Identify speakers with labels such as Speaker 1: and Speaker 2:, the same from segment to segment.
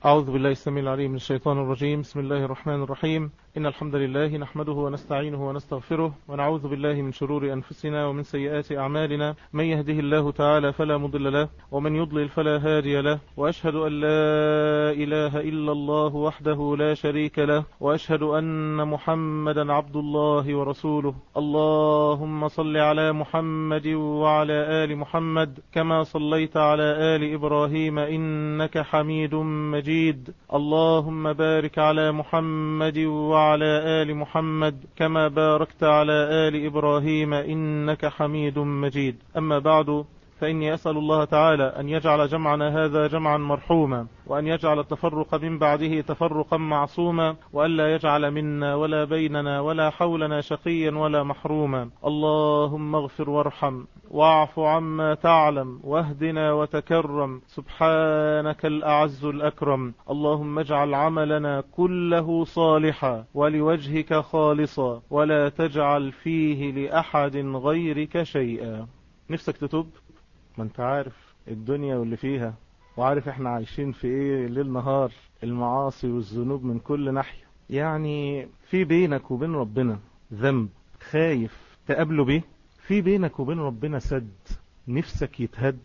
Speaker 1: أعوذ بالله السميع العليم من الشيطان الرجيم. بسم الله الرحمن الرحيم. إن الحمد لله نحمده ونستعينه ونستغفره ونعوذ بالله من شرور أنفسنا ومن سيئات أعمالنا. من يهده الله تعالى فلا مضل له ومن يضلل فلا هادي له، وأشهد أن لا إله إلا الله وحده لا شريك له، وأشهد أن محمدا عبد الله ورسوله. اللهم صل على محمد وعلى آل محمد كما صليت على آل إبراهيم إنك حميد مجيد. اللهم بارك على محمد وعلى آل محمد كما باركت على آل إبراهيم إنك حميد مجيد. أما بعد، فإني أسأل الله تعالى أن يجعل جمعنا هذا جمعا مرحوما، وأن يجعل التفرق من بعده تفرقا معصوما، وألا يجعل منا ولا بيننا ولا حولنا شقيا ولا محروما. اللهم اغفر وارحم واعف عما تعلم واهدنا وتكرم، سبحانك الأعز الأكرم. اللهم اجعل عملنا كله صالحا ولوجهك خالصا، ولا تجعل فيه لأحد غيرك شيئا. نفسك تتوب؟ ما انت عارف الدنيا واللي فيها، وعارف احنا عايشين في ايه ليل نهار، المعاصي والذنوب من كل ناحية. يعني في بينك وبين ربنا ذنب خايف تقابله بيه؟ في بينك وبين ربنا سد نفسك يتهد؟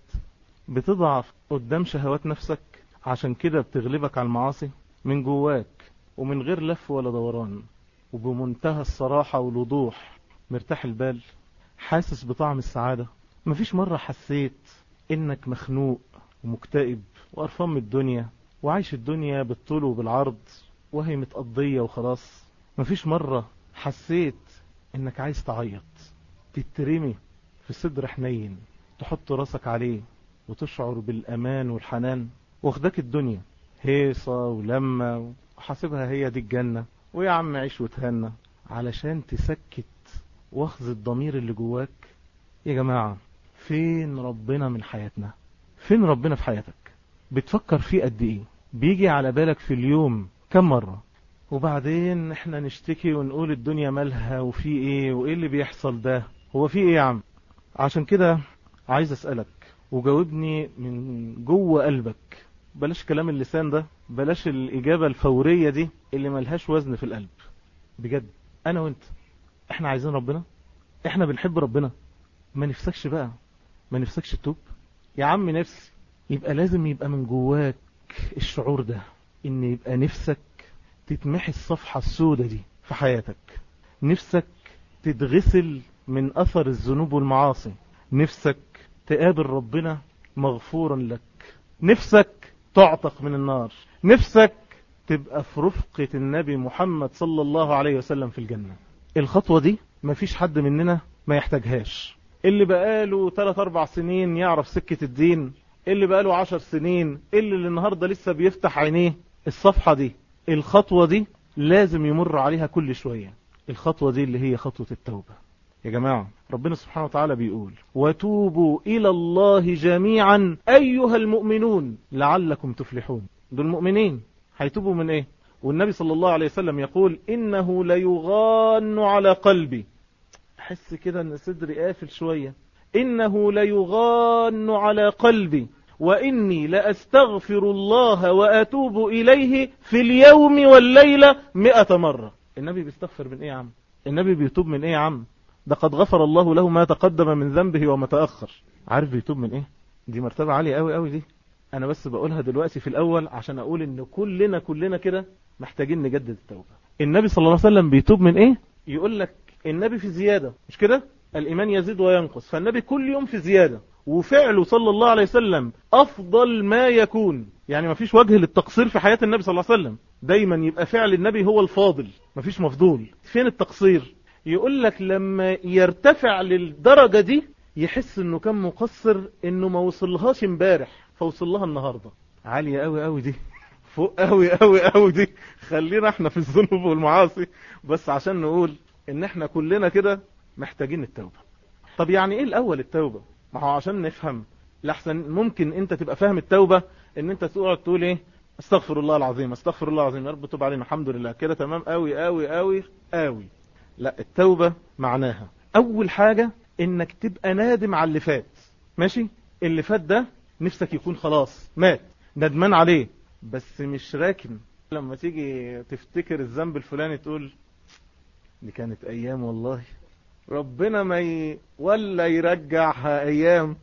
Speaker 1: بتضعف قدام شهوات نفسك عشان كده بتغلبك على المعاصي من جواك، ومن غير لف ولا دوران، وبمنتهى الصراحة والوضوح، مرتاح البال، حاسس بطعم السعادة. مفيش مرة حسيت انك مخنوق ومكتئب وقرفان من الدنيا وعايش الدنيا بالطول وبالعرض وهي متقضية وخلاص؟ مفيش مرة حسيت انك عايز تعيط، تترمي في صدر حنين، تحط راسك عليه وتشعر بالامان والحنان؟ واخدك الدنيا هيصة ولما وحاسبها هي دي الجنة، ويا عم عيش وتهنى علشان تسكت واخذ الضمير اللي جواك. يا جماعة، فين ربنا من حياتنا؟ فين ربنا في حياتك؟ بتفكر فيه قد ايه؟ بيجي على بالك في اليوم كم مرة؟ وبعدين احنا نشتكي ونقول الدنيا مالها وفي ايه وايه اللي بيحصل ده، هو في ايه يا عم؟ عشان كده عايز اسألك وجاوبني من جوه قلبك، بلاش كلام اللسان ده، بلاش الإجابة الفورية دي اللي ملهاش وزن في القلب. بجد انا وانت احنا عايزين ربنا؟ احنا بنحب ربنا؟ ما نفسكش بقى؟ ما نفسكش تتوب؟ يا عم نفسي. يبقى لازم يبقى من جواك الشعور ده، ان يبقى نفسك تتمحي الصفحة السوداء دي في حياتك، نفسك تتغسل من اثر الذنوب والمعاصي، نفسك تقابل ربنا مغفورا لك، نفسك تعتق من النار، نفسك تبقى في رفقة النبي محمد صلى الله عليه وسلم في الجنة. الخطوة دي مفيش حد مننا ما يحتاجهاش. اللي بقاله 3-4 سنين يعرف سكة الدين، اللي بقاله 10 سنين، اللي النهاردة لسه بيفتح عينيه، الصفحة دي، الخطوة دي لازم يمر عليها كل شوية. الخطوة دي اللي هي خطوة التوبة. يا جماعة، ربنا سبحانه وتعالى بيقول: وتوبوا إلى الله جميعا أيها المؤمنون لعلكم تفلحون. دول المؤمنين هيتوبوا من ايه؟ والنبي صلى الله عليه وسلم يقول: إنه ليغان على قلبي. أحس كده أن صدري قافل شوية. إنه ليغان على قلبي وإني لأستغفر الله وأتوب إليه في اليوم والليلة 100 مرة. النبي بيستغفر من إيه يا عم؟ النبي بيتوب من إيه يا عم؟ ده قد غفر الله له ما تقدم من ذنبه وما تأخر. عارف بيتوب من إيه؟ دي مرتبة عالية قوي قوي دي. أنا بس بقولها دلوقتي في الأول عشان أقول إن كلنا كده محتاجين نجدد التوبة. النبي صلى الله عليه وسلم بيتوب من إيه؟ يقول لك النبي في زيادة، مش كده؟ الإيمان يزيد وينقص، فالنبي كل يوم في زيادة، وفعله صلى الله عليه وسلم أفضل ما يكون. يعني ما فيش وجه للتقصير في حياة النبي صلى الله عليه وسلم، دايما يبقى فعل النبي هو الفاضل، ما فيش مفضول. فين التقصير؟ يقول لك لما يرتفع للدرجة دي يحس انه كان مقصر، انه ما وصلهاش امبارح فوصل لها النهاردة. عالية قوي قوي دي، فوق قوي قوي قوي دي. خلينا احنا في الذنوب والمعاصي بس عشان نقول ان احنا كلنا كده محتاجين التوبة. طب يعني ايه الاول التوبة؟ ما هو عشان نفهم، لحسن ممكن انت تبقى فاهم التوبة ان انت تقعد تقول ايه؟ استغفر الله العظيم، استغفر الله العظيم، يا رب توب علينا، الحمد لله كده تمام قوي قوي قوي قوي. لا، التوبة معناها اول حاجة انك تبقى نادم على اللي فات. ماشي؟ اللي فات ده نفسك يكون خلاص مات، ندمان عليه، بس مش راكن. لما تيجي تفتكر الذنب الفلاني تقول دي كانت ايام والله، ربنا ولا يرجعها ايام.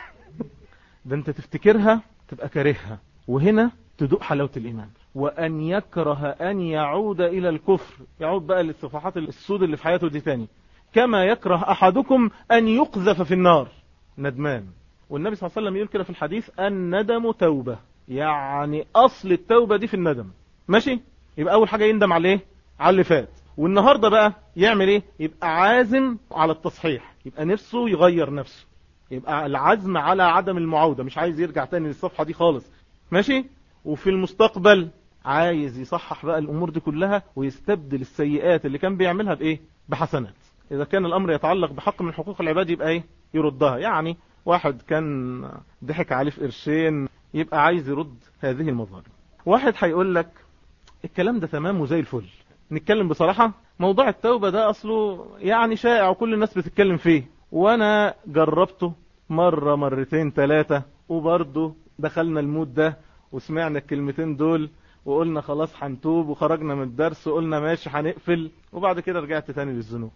Speaker 1: ده انت تفتكرها تبقى كارهها، وهنا تدوق حلاوة الايمان. وان يكره ان يعود الى الكفر، يعود بقى للصفحات السود اللي في حياته دي تاني. كما يكره احدكم ان يقذف في النار، ندمان. والنبي صلى الله عليه وسلم يقول كده في الحديث: الندم توبة. يعني اصل التوبة دي في الندم. ماشي؟ يبقى اول حاجة يندم عليه على اللي فات، والنهاردة بقى يعمل ايه؟ يبقى عازم على التصحيح، يبقى نفسه يغير نفسه، يبقى العزم على عدم المعاودة، مش عايز يرجع تاني للصفحة دي خالص. ماشي؟ وفي المستقبل عايز يصحح بقى الامور دي كلها، ويستبدل السيئات اللي كان بيعملها بايه؟ بحسنات. اذا كان الامر يتعلق بحق من حقوق العباد يبقى ايه؟ يردها. يعني واحد كان ضحك عليه في قرشين، يبقى عايز يرد هذه المظالم. واحد هيقول لك الكلام ده تمام وزي الفل. نتكلم بصراحة، موضوع التوبة ده اصله يعني شائع وكل الناس بتتكلم فيه، وانا جربته مرة مرتين ثلاثة، وبرضه دخلنا المود ده وسمعنا الكلمتين دول وقلنا خلاص هنتوب، وخرجنا من الدرس وقلنا ماشي هنقفل، وبعد كده رجعت تاني للذنوب.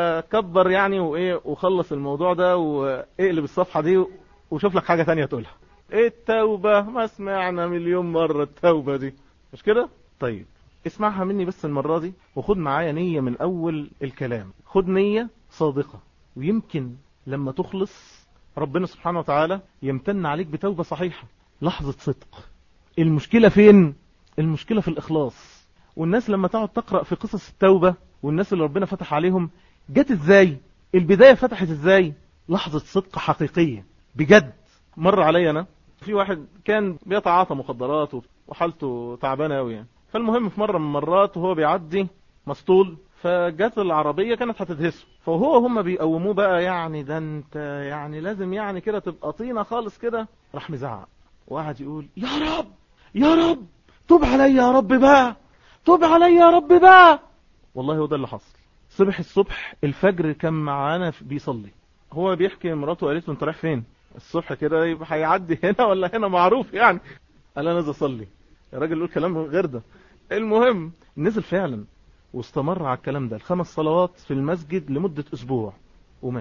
Speaker 1: فكبر يعني وايه، وخلص الموضوع ده واقلب الصفحة دي وشوف لك حاجة تانية تقولها. ايه التوبة؟ ما سمعنا مليون مرة التوبة دي، مش كده؟ طيب اسمعها مني بس المرة دي، وخد معايا نية من اول الكلام. خد نية صادقة، ويمكن لما تخلص ربنا سبحانه وتعالى يمتن عليك بتوبة صحيحة. لحظة صدق. المشكلة فين؟ المشكلة في الإخلاص. والناس لما تقعد تقرأ في قصص التوبة والناس اللي ربنا فتح عليهم، جت ازاي؟ البداية فتحت ازاي؟ لحظة صدق حقيقية بجد. مر علي أنا في واحد كان بيتعاطى مخدرات وحالته تعبانة أوي يعني. فالمهم في مرة من المرات وهو بيعدي مسطول، فجت العربية كانت هتدهسه، هم بيقوموه بقى، يعني ده انت يعني لازم يعني كده تبقى طينة خالص كده. راح مزعق وقعد يقول يا رب يا رب توب علي يا رب بقى، توب علي يا رب بقى. والله هو ده اللي حصل. صبح الصبح الفجر كان معانا بيصلي، هو بيحكي مراته، قالت له انت رايح فين الصبح كده؟ يبقى هيعدي هنا ولا هنا معروف يعني. قال انا نازل اصلي. الراجل يقول كلام غير ده. المهم نزل فعلا واستمر على الكلام ده 5 صلوات في المسجد لمدة اسبوع ومات.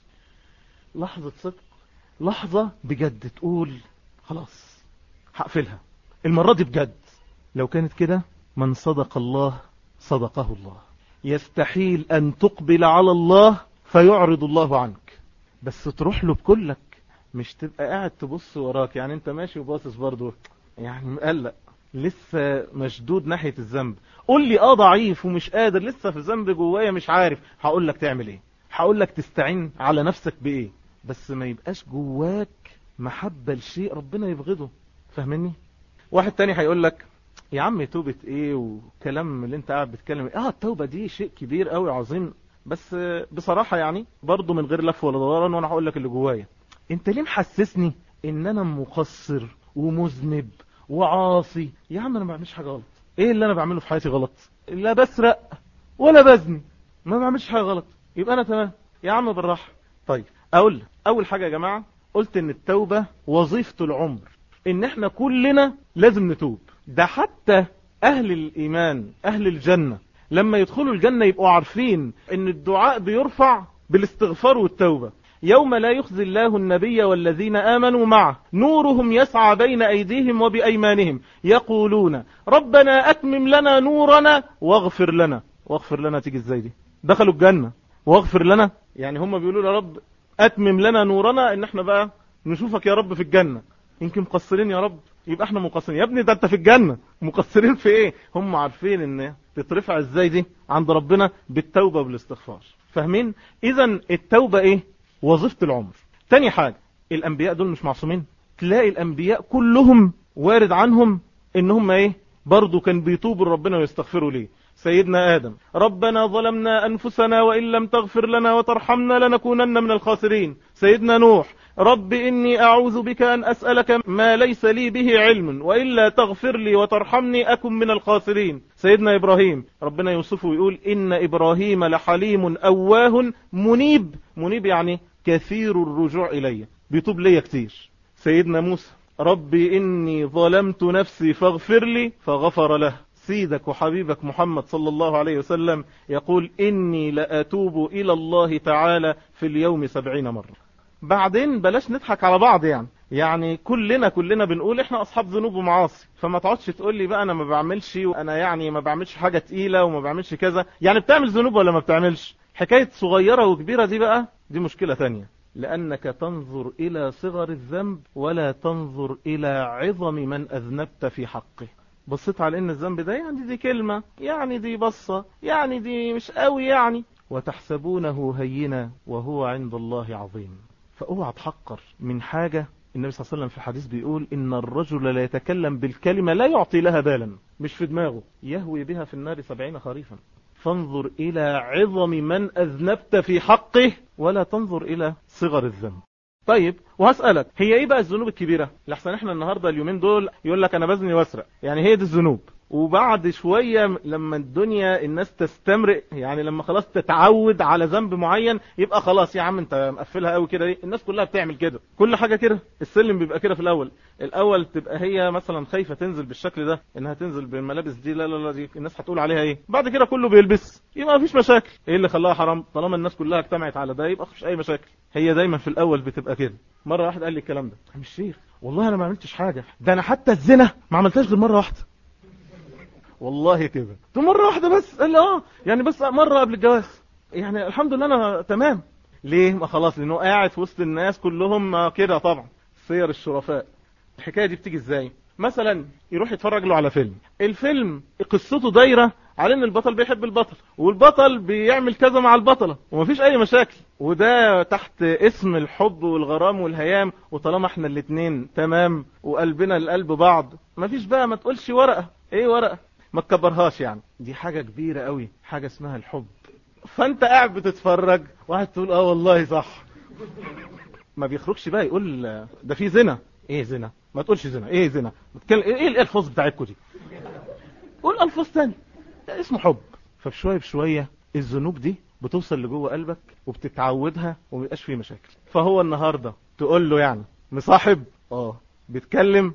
Speaker 1: لحظة صدق، لحظة بجد تقول خلاص هقفلها المرة دي بجد. لو كانت كده، من صدق الله صدقه الله. يستحيل ان تقبل على الله فيعرض الله عنك، بس تروح له بكلك، مش تبقى قاعد تبص وراك. يعني انت ماشي وباصص برضه، يعني مقلق، لسه مشدود ناحية الذنب. قول لي ضعيف ومش قادر، لسه في الذنب جوايا مش عارف. هقول لك تعمل ايه، هقول لك تستعين على نفسك بايه، بس ما يبقاش جواك محبة لشيء ربنا يبغضه. فاهمني؟ واحد تاني هيقول لك يا عم توبة ايه وكلام اللي انت قاعد بتكلم ايه. التوبة دي شيء كبير قوي عظيم، بس بصراحة يعني برضو من غير لف ولا دوران، وانا هقول لك اللي جوايا. انت ليه محسسني ان انا مقصر ومذنب وعاصي؟ يا عم انا ما بعملش حاجة غلط. ايه اللي انا بعمله في حياتي غلط؟ لا بسرق ولا بزني، ما بعملش حاجة غلط، يبقى انا تمام. يا عم بالراحة. طيب اقول لك اول حاجة يا جماعة، قلت ان التوبة وظيفة العمر، ان احنا كلنا لازم نتوب. ده حتى اهل الايمان اهل الجنة لما يدخلوا الجنة يبقوا عارفين ان الدعاء بيرفع بالاستغفار والتوبة. يوم لا يخزي الله النبي والذين آمنوا معه نورهم يسعى بين أيديهم وبأيمانهم يقولون ربنا أتمم لنا نورنا واغفر لنا. واغفر لنا تيجي ازاي دي؟ دخلوا الجنة واغفر لنا، يعني هم بيقولوا يا رب أتمم لنا نورنا، ان احنا بقى نشوفك يا رب في الجنة. يمكن مقصرين يا رب، يبقى احنا مقصرين. يا ابني ده انت في الجنة، مقصرين في ايه؟ هم عارفين ان تترفع ازاي دي عند ربنا؟ بالتوبة بالاستغفار. فاهمين؟ اذا التوبة ايه؟ وظيفة العمر. تاني حاجة، الانبياء دول مش معصومين. تلاقي الانبياء كلهم وارد عنهم ان هم ايه؟ برضو كان بيتوبوا لربنا ويستغفروا ليه. سيدنا آدم ربنا ظلمنا أنفسنا وإن لم تغفر لنا وترحمنا لنكونن من الخاسرين. سيدنا نوح رب إني أعوذ بك أن أسألك ما ليس لي به علم وإلا تغفر لي وترحمني أكن من الخاسرين. سيدنا إبراهيم ربنا يوصفه ويقول إن إبراهيم لحليم أواه منيب. منيب يعني كثير الرجوع إلي، بيتوب لي كتير. سيدنا موسى ربي إني ظلمت نفسي فاغفر لي فغفر له. سيدك وحبيبك محمد صلى الله عليه وسلم يقول إني لأتوب إلى الله تعالى في اليوم 70 مرة. بعدين بلاش نضحك على بعض، يعني كلنا بنقول احنا اصحاب ذنوب ومعاصي، فما تقعدش تقول لي بقى انا ما بعملش، وانا يعني ما بعملش حاجة تقيلة وما بعملش كذا. يعني بتعمل ذنوب ولا ما بتعملش؟ حكاية صغيرة وكبيرة دي بقى دي مشكلة تانية، لأنك تنظر إلى صغر الذنب ولا تنظر إلى عظم من أذنبت في حقه. بصيت على إن الذنب ده يعني دي كلمة، يعني دي بصة، يعني دي مش قوي يعني، وتحسبونه هينا وهو عند الله عظيم. فأوعى تحقر من حاجة. النبي صلى الله عليه وسلم في الحديث بيقول إن الرجل لا يتكلم بالكلمة لا يعطي لها بالا، مش في دماغه، يهوي بها في النار 70 خريفا. فانظر إلى عظم من أذنبت في حقه ولا تنظر إلى صغر الذنب. طيب وهسألك، هي ايه بقى الذنوب الكبيرة؟ لحسن احنا النهاردة اليومين دول يقول لك انا بزني واسرق، يعني هي دي الذنوب. وبعد شوية لما الدنيا الناس تستمرئ، يعني لما خلاص تتعود على ذنب معين، يبقى خلاص يا عم انت مقفلها قوي كده، الناس كلها بتعمل كده، كل حاجة كده. السلم بيبقى كده في الاول تبقى هي مثلا خايفة تنزل بالشكل ده، انها تنزل بالملابس دي، لا لا لا دي الناس هتقول عليها ايه. بعد كده كله بيلبس، يبقى مفيش مشاكل. ايه اللي خلاها حرام؟ طالما الناس كلها اجتمعت على ده يبقى مفيش اي مشاكل. هي دايما في الاول بتبقى كده. مرة واحد قال لي الكلام ده، مش شيخ والله انا ما عملتش حاجة، ده انا حتى الزنا ما عملتهاش غير مرة واحدة. والله كده تو مرة واحدة بس. قال لي يعني بس مرة قبل الجواز، يعني الحمد لله انا تمام. ليه؟ ما خلاص لانه قاعد في وسط الناس كلهم كده. طبعا سير الشرفاء. الحكاية دي بتيجي ازاي؟ مثلا يروح يتفرج له على فيلم، الفيلم قصته دايرة على ان البطل بيحب البطل، والبطل بيعمل كذا مع البطلة، ومفيش اي مشاكل، وده تحت اسم الحب والغرام والهيام. وطالما احنا الاتنين تمام وقلبنا لقلب بعض، مفيش بقى ما تقولش ورقة. ايه ورقة؟ ما تكبرهاش، يعني دي حاجة كبيرة قوي، حاجة اسمها الحب. فانت قاعد بتتفرج واحد تقول والله صح، ما بيخرجش بقى يقول ده في زنا. ايه زنا؟ ما تقولش زنا. ايه زنا؟ ايه الالفاظ بتاعتكم دي؟ قول الفاظ تاني. ده اسمه حب. فبشوية بشوية الذنوب دي بتوصل لجوه قلبك وبتتعودها ومبقاش فيه مشاكل. فهو النهاردة تقول له يعني مصاحب، بيتكلم،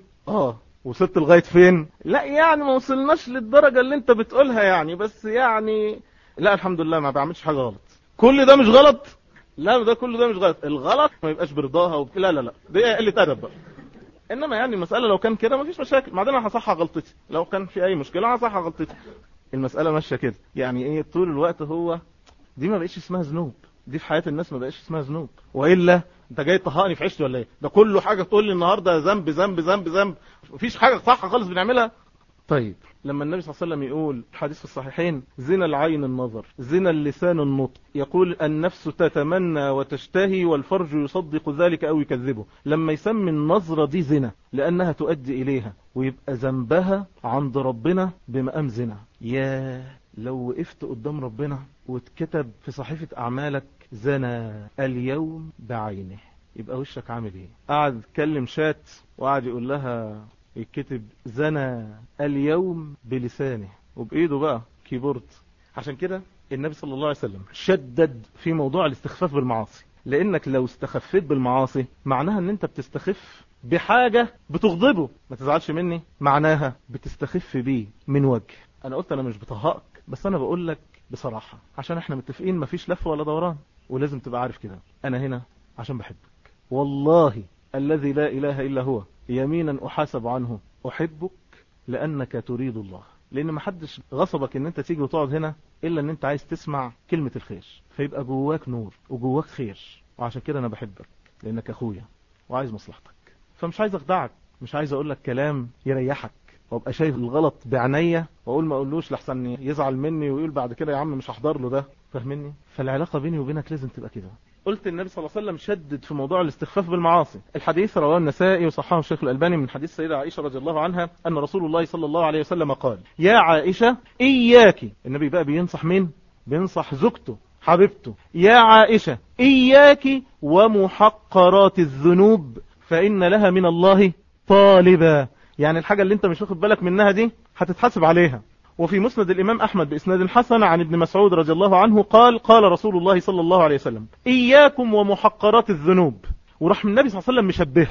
Speaker 1: وصلت لغاية فين؟ لا يعني ما وصلناش للدرجة اللي انت بتقولها يعني، بس يعني لا الحمد لله ما بعملش حاجة غلط. كل ده مش غلط؟ لا ده كل ده مش غلط. الغلط ما يبقاش برضاها لا لا لا، دي قلة أدب بقى. انما يعني المسألة لو كان كده مفيش مشاكل، بعدين انا هصحح غلطتي، لو كان في اي مشكلة هصحح غلطتي. المسألة ماشية كده، يعني ايه طول الوقت. هو دي ما بقيش اسمها ذنوب، دي في حياة الناس ما بقيش اسمها ذنوب. وإلا انت جاي تطهقني في عيشتي ولا ايه؟ ده كله حاجة تقول لي النهاردة ذنب ذنب ذنب ذنب، مفيش حاجة صح خالص بنعملها. طيب لما النبي صلى الله عليه وسلم يقول حديث في الصحيحين زنا العين النظر، زنا اللسان النطق، يقول النفس تتمنى وتشتهي والفرج يصدق ذلك أو يكذبه، لما يسمي النظرة دي زنا لأنها تؤدي إليها، ويبقى ذنبها عند ربنا بمقام زنا. يا لو وقفت قدام ربنا واتكتب في صحيفة أعمالك زنا اليوم بعينه، يبقى وشك عامل ايه؟ قاعد تكلم شات وقاعد يقول لها يكتب زنا اليوم بلسانه وبإيده بقى كيبورد. عشان كده النبي صلى الله عليه وسلم شدد في موضوع الاستخفاف بالمعاصي، لأنك لو استخفيت بالمعاصي معناها ان انت بتستخف بحاجة بتغضبه. ما تزعلش مني، معناها بتستخف بيه من وجه. انا قلت انا مش بطهقك، بس انا بقول لك بصراحة عشان احنا متفقين مفيش لف ولا دوران، ولازم تبقى عارف كده. انا هنا عشان بحبك والله الذي لا اله الا هو، يمينا احاسب عنه، احبك لانك تريد الله. لان محدش غصبك ان انت تيجي وتقعد هنا الا ان انت عايز تسمع كلمة الخير، فيبقى جواك نور وجواك خير. وعشان كده انا بحبك لانك اخويا وعايز مصلحتك، فمش عايز اخدعك، مش عايز اقول لك كلام يريحك وابقى شايف الغلط بعينيا واقول ما اقولوش لحسن يزعل مني ويقول بعد كده يا عم مش هحضر له ده. فاهمني؟ فالعلاقة بيني وبينك لازم تبقى كده. قلت النبي صلى الله عليه وسلم شدد في موضوع الاستخفاف بالمعاصي. الحديث رواه النسائي وصححه الشيخ الألباني من حديث سيدة عائشة رضي الله عنها أن رسول الله صلى الله عليه وسلم قال يا عائشة إياك. النبي بقى بينصح مين؟ بينصح زوجته حبيبته. يا عائشة إياك ومحقرات الذنوب فإن لها من الله طالبا. يعني الحاجة اللي انت مش واخد بالك منها دي هتتحاسب عليها. وفي مسند الإمام أحمد بإسناد حسن عن ابن مسعود رضي الله عنه قال قال رسول الله صلى الله عليه وسلم إياكم ومحقرات الذنوب. وراح من النبي صلى الله عليه وسلم مشبهها،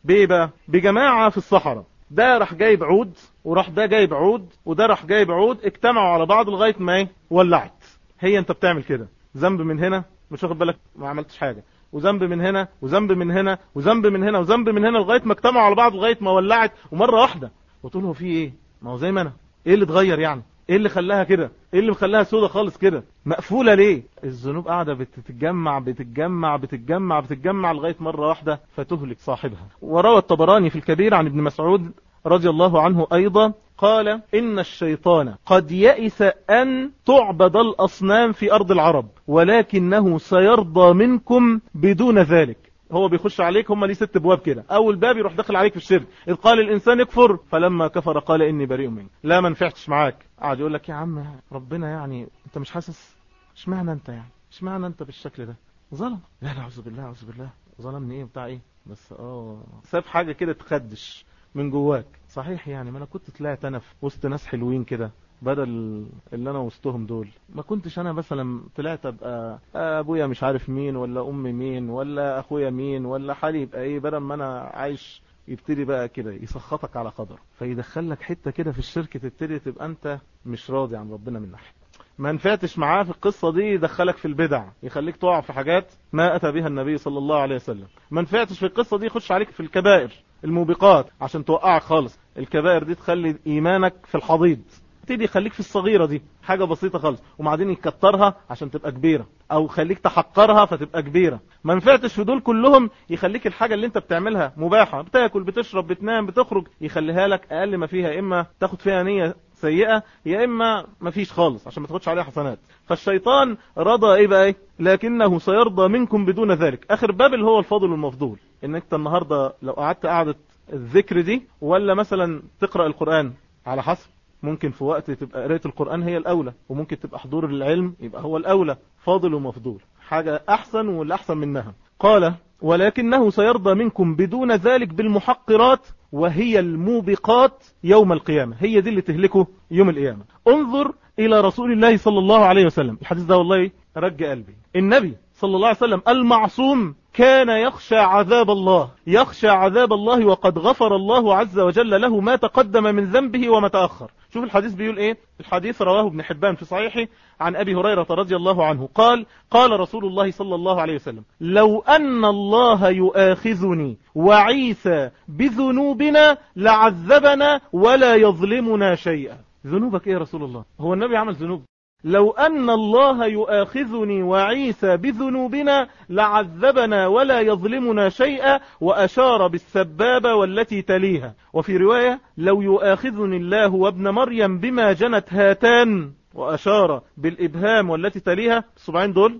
Speaker 1: بايه بقى؟ بجماعة في الصحراء، ده راح جايب عود وراح ده جايب عود وده راح جايب عود، اجتمعوا على بعض لغاية ما ايه؟ ولعت. هي انت بتعمل كده، ذنب من هنا مش واخد بالك ما عملتش حاجة، وذنب من هنا وذنب من هنا وذنب من هنا وذنب من هنا لغاية ما اجتمعوا على بعض لغاية ما ولعت ومرة واحدة. وتقول هو في ايه؟ ما هو زي ما انا، ايه اللي اتغير يعني؟ ايه اللي خلاها كده؟ ايه اللي مخلاها سودة خالص كده؟ مقفولة ليه؟ الذنوب قاعدة بتتجمع بتتجمع بتتجمع بتتجمع لغاية مرة واحدة فتهلك صاحبها. وروى الطبراني في الكبير عن ابن مسعود رضي الله عنه أيضا قال إن الشيطان قد يئس أن تعبد الأصنام في أرض العرب ولكنه سيرضى منكم بدون ذلك. هو بيخش عليك، هم ليه 6 ابواب كده، اول باب يروح داخل عليك في الشرك، اذ قال الانسان يكفر فلما كفر قال اني بريء منك. لا ما نفعتش معاك، قاعد يقول لك يا عم ربنا يعني انت مش حاسس؟ اشمعنى انت يعني؟ اشمعنى انت بالشكل ده؟ ظلم. لا اعوذ بالله اعوذ بالله، ظلمني ايه بتاع ايه؟ بس ساب حاجه كده تخدش من جواك. صحيح يعني ما انا كنت طلعت انا في وسط ناس حلوين كده بدل اللي انا وسطهم دول، ما كنتش انا مثلا طلعت ابقى ابويا مش عارف مين ولا امي مين ولا اخويا مين ولا حالي يبقى ايه، بدل ما انا عايش. يبتدي بقى كده يسخطك على قدر، فيدخلك حتة كده في الشرك، تبتدي تبقى انت مش راضي عن ربنا من ناحية. ما نفعتش معاه في القصة دي يدخلك في البدع، يخليك تقع في حاجات ما أتى بها النبي صلى الله عليه وسلم. ما نفعتش في القصة دي يخش عليك في الكبائر الموبقات عشان توقعك خالص. الكبائر دي تخلي إيمانك في الحضيض، تبتدي يخليك في الصغيرة دي حاجة بسيطة خالص، وبعدين يكترها عشان تبقى كبيرة، او خليك تحقرها فتبقى كبيرة. ما نفعتش في دول كلهم يخليك الحاجة اللي انت بتعملها مباحة، بتاكل بتشرب بتنام بتخرج، يخليها لك اقل ما فيها، اما تاخد فيها نية سيئة يا اما ما فيش خالص عشان ما تاخدش عليها حسنات. فالشيطان رضى ايه بقى؟ لكنه سيرضى منكم بدون ذلك. اخر باب اللي هو الفاضل والمفضول، ان انت النهاردة لو قعدت قعدة الذكر دي ولا مثلا تقرأ القرآن، على حسب، ممكن في وقت تبقى قراءة القرآن هي الأولى، وممكن تبقى حضور العلم يبقى هو الأولى. فاضل ومفضول حاجة أحسن والأحسن منها. قال ولكنه سيرضى منكم بدون ذلك بالمحقرات وهي الموبقات يوم القيامة، هي دي اللي تهلكه يوم القيامة. انظر إلى رسول الله صلى الله عليه وسلم، الحديث ده والله رجع قلبي. النبي صلى الله عليه وسلم المعصوم كان يخشى عذاب الله، يخشى عذاب الله وقد غفر الله عز وجل له ما تقدم من ذنبه وما تأخر. شوف الحديث بيقول ايه. الحديث رواه ابن حبان في صحيحه عن أبي هريرة رضي الله عنه قال قال رسول الله صلى الله عليه وسلم لو أن الله يؤاخذني وعيسى بذنوبنا لعذبنا ولا يظلمنا شيئا. ذنوبك ايه يا رسول الله؟ هو النبي عمل ذنوب؟ لو أن الله يؤاخذني وعيسى بذنوبنا لعذبنا ولا يظلمنا شيئا، وأشار بالسبابة والتي تليها. وفي رواية لو يؤاخذني الله وابن مريم بما جنت هاتان، وأشار بالإبهام والتي تليها الصبعين دول،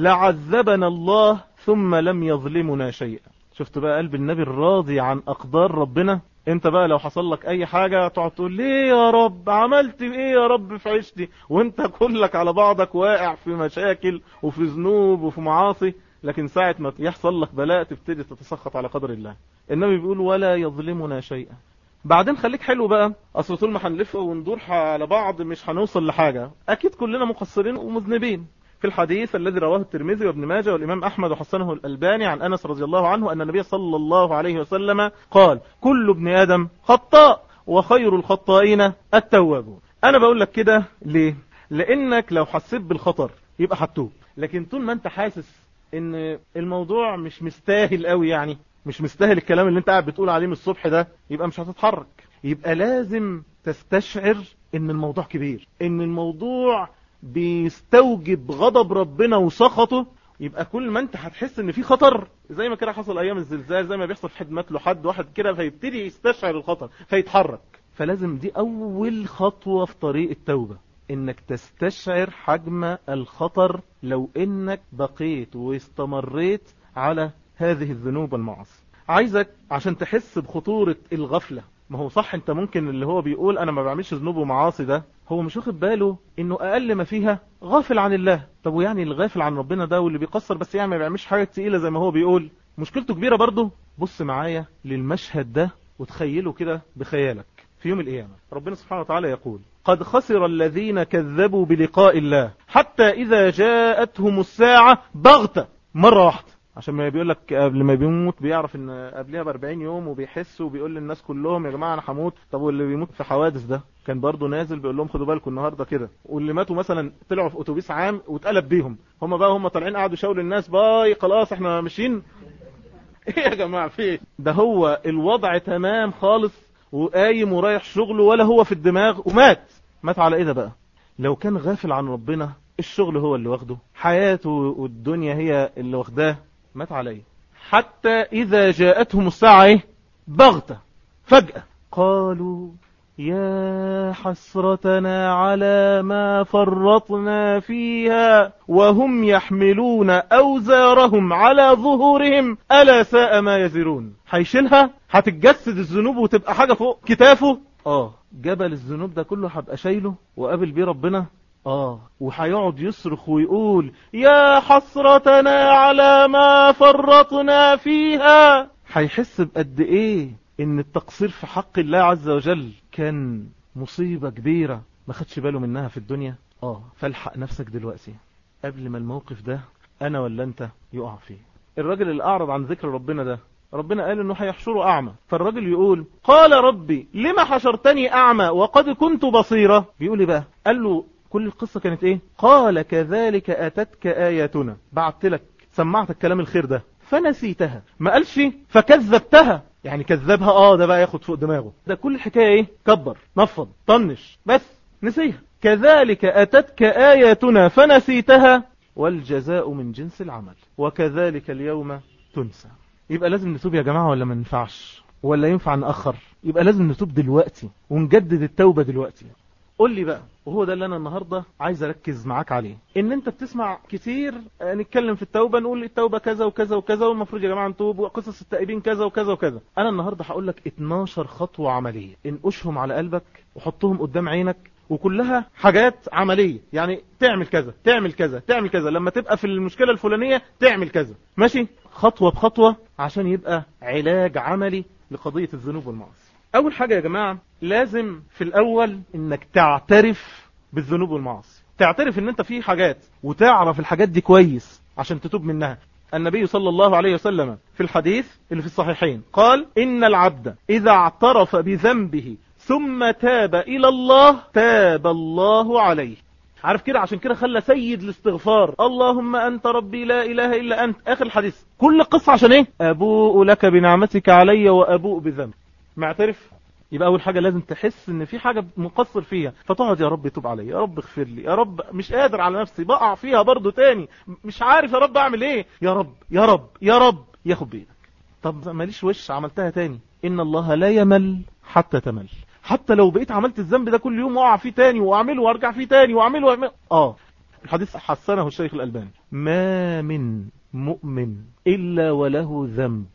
Speaker 1: لعذبنا الله ثم لم يظلمنا شيئا. شفت بقى قلب النبي الراضي عن أقدار ربنا؟ انت بقى لو حصل لك اي حاجة تقعد تقول ليه يا رب، عملت ايه يا رب في عيشتي، وانت كلك على بعضك واقع في مشاكل وفي ذنوب وفي معاصي. لكن ساعة ما يحصل لك بلاء تبتدي تتسخط على قدر الله. النبي بيقول ولا يظلمنا شيئا. بعدين خليك حلو بقى، اصل طول ما هنلف وندور على بعض مش هنوصل لحاجة. اكيد كلنا مقصرين ومذنبين. في الحديث الذي رواه الترمذي وابن ماجه والإمام أحمد وحسنه الألباني عن أنس رضي الله عنه أن النبي صلى الله عليه وسلم قال كل ابن آدم خطاء وخير الخطائين التوابون. أنا بقول لك كده ليه؟ لأنك لو حسيت بالخطر يبقى هتتوب، لكن طول ما أنت حاسس إن الموضوع مش مستاهل قوي، يعني مش مستاهل الكلام اللي أنت قاعد بتقول عليه من الصبح ده، يبقى مش هتتحرك. يبقى لازم تستشعر إن الموضوع كبير، إن الموضوع بيستوجب غضب ربنا وسخطه. يبقى كل ما انت هتحس ان في خطر، زي ما كده حصل ايام الزلزال، زي ما بيحصل في حد مات له حد واحد كده، فيبتدي يستشعر الخطر فيتحرك. فلازم دي اول خطوة في طريق التوبة، انك تستشعر حجم الخطر لو انك بقيت واستمريت على هذه الذنوب والمعاصي. عايزك عشان تحس بخطورة الغفلة. ما هو صح انت ممكن اللي هو بيقول انا ما بعملش ذنوب ومعاصي ده هو مش واخد باله انه اقل ما فيها غافل عن الله. طب ويعني الغافل عن ربنا ده واللي بيقصر بس يعني ما بيعملش حاجة تقيلة زي ما هو بيقول، مشكلته كبيرة برضه. بص معايا للمشهد ده وتخيله كده بخيالك. في يوم القيامة ربنا سبحانه وتعالى يقول قد خسر الذين كذبوا بلقاء الله حتى إذا جاءتهم الساعة بغتة، مرة واحدة عشان ما بيقول لك قبل ما بيموت بيعرف ان قبلها ب40 يوم وبيحس وبيقول للناس كلهم يا جماعه انا هموت. طب واللي بيموت في حوادث ده كان برضه نازل بيقول لهم خدوا بالكم النهارده كده. واللي ماتوا مثلا طلعوا في اتوبيس عام واتقلب بيهم، هم طالعين قعدوا يشاوروا للناس باي خلاص احنا ماشيين. ايه يا جماعه في ايه؟ ده هو الوضع تمام خالص وقايم ورايح شغله ولا هو في الدماغ مات على ايه ده بقى؟ لو كان غافل عن ربنا الشغل هو اللي واخده، حياته والدنيا هي اللي واخداه، مات عليه. حتى إذا جاءتهم الساعة بغتة فجأة قالوا يا حسرتنا على ما فرطنا فيها وهم يحملون أوزارهم على ظهورهم ألا ساء ما يزرون. هيشيلها، هتتجسد الذنوب وتبقى حاجة فوق كتافه. جبل الذنوب ده كله هبقى شايله وقابل بيه ربنا. وهيقعد يصرخ ويقول يا حسرتنا على ما فرطنا فيها. هيحس بقد ايه ان التقصير في حق الله عز وجل كان مصيبة كبيرة ما خدش باله منها في الدنيا. فالحق نفسك دلوقتي قبل ما الموقف ده انا ولا انت يقع فيه. الراجل اللي اعرض عن ذكر ربنا ده ربنا قال انه هيحشره اعمى، فالراجل يقول قال ربي لما حشرتني اعمى وقد كنت بصيرة. بيقول ايه بقى؟ قال له كل القصة كانت ايه؟ قال كذلك اتتك اياتنا، بعت لك سمعت الكلام الخير ده فنسيتها. ما قالش فكذبتها، يعني كذبها ده بقى ياخد فوق دماغه. ده كل الحكاية ايه؟ كبر نفض طنش بس نسيها. كذلك اتتك اياتنا فنسيتها والجزاء من جنس العمل وكذلك اليوم تنسى. يبقى لازم نتوب يا جماعة ولا ما ينفعش؟ ولا ينفع نأخر؟ يبقى لازم نتوب دلوقتي ونجدد التوبة دلوقتي. قول لي بقى، وهو ده اللي انا النهاردة عايز اركز معاك عليه. ان انت بتسمع كتير نتكلم في التوبة، نقول التوبة كذا وكذا وكذا والمفروض يا جماعة نتوب وقصص التائبين كذا وكذا وكذا. انا النهاردة هقول لك 12 خطوة عملية انقشهم على قلبك وحطهم قدام عينك، وكلها حاجات عملية. يعني تعمل كذا تعمل كذا تعمل كذا، لما تبقى في المشكلة الفلانية تعمل كذا، ماشي خطوة بخطوة عشان يبقى علاج عملي لقضية الذنوب والمعاصي. اول حاجة يا جماعة لازم في الاول انك تعترف بالذنوب والمعاصي، تعترف ان انت في حاجات وتعرف الحاجات دي كويس عشان تتوب منها. النبي صلى الله عليه وسلم في الحديث اللي في الصحيحين قال إن العبد إذا اعترف بذنبه ثم تاب إلى الله تاب الله عليه. عارف كده؟ عشان كده خلى سيد الاستغفار اللهم أنت ربي لا إله إلا أنت آخر الحديث. كل قصة عشان ايه؟ أبوء لك بنعمتك علي وأبوء بذنب. معترف؟ يبقى أول حاجة لازم تحس إن في حاجة مقصر فيها، فتقعد يا رب توب علي، يا رب اغفر لي، يا رب مش قادر على نفسي بقع فيها برضو تاني، مش عارف يا رب أعمل إيه، يا رب يا رب يا رب ياخد بإيدك. طب ماليش وش عملتها تاني، إن الله لا يمل حتى تمل. حتى لو بقيت عملت الذنب ده كل يوم وقع فيه تاني وأعمله وأرجع فيه تاني وأعمله الحديث حسنه الشيخ الألباني ما من مؤمن إلا وله ذنب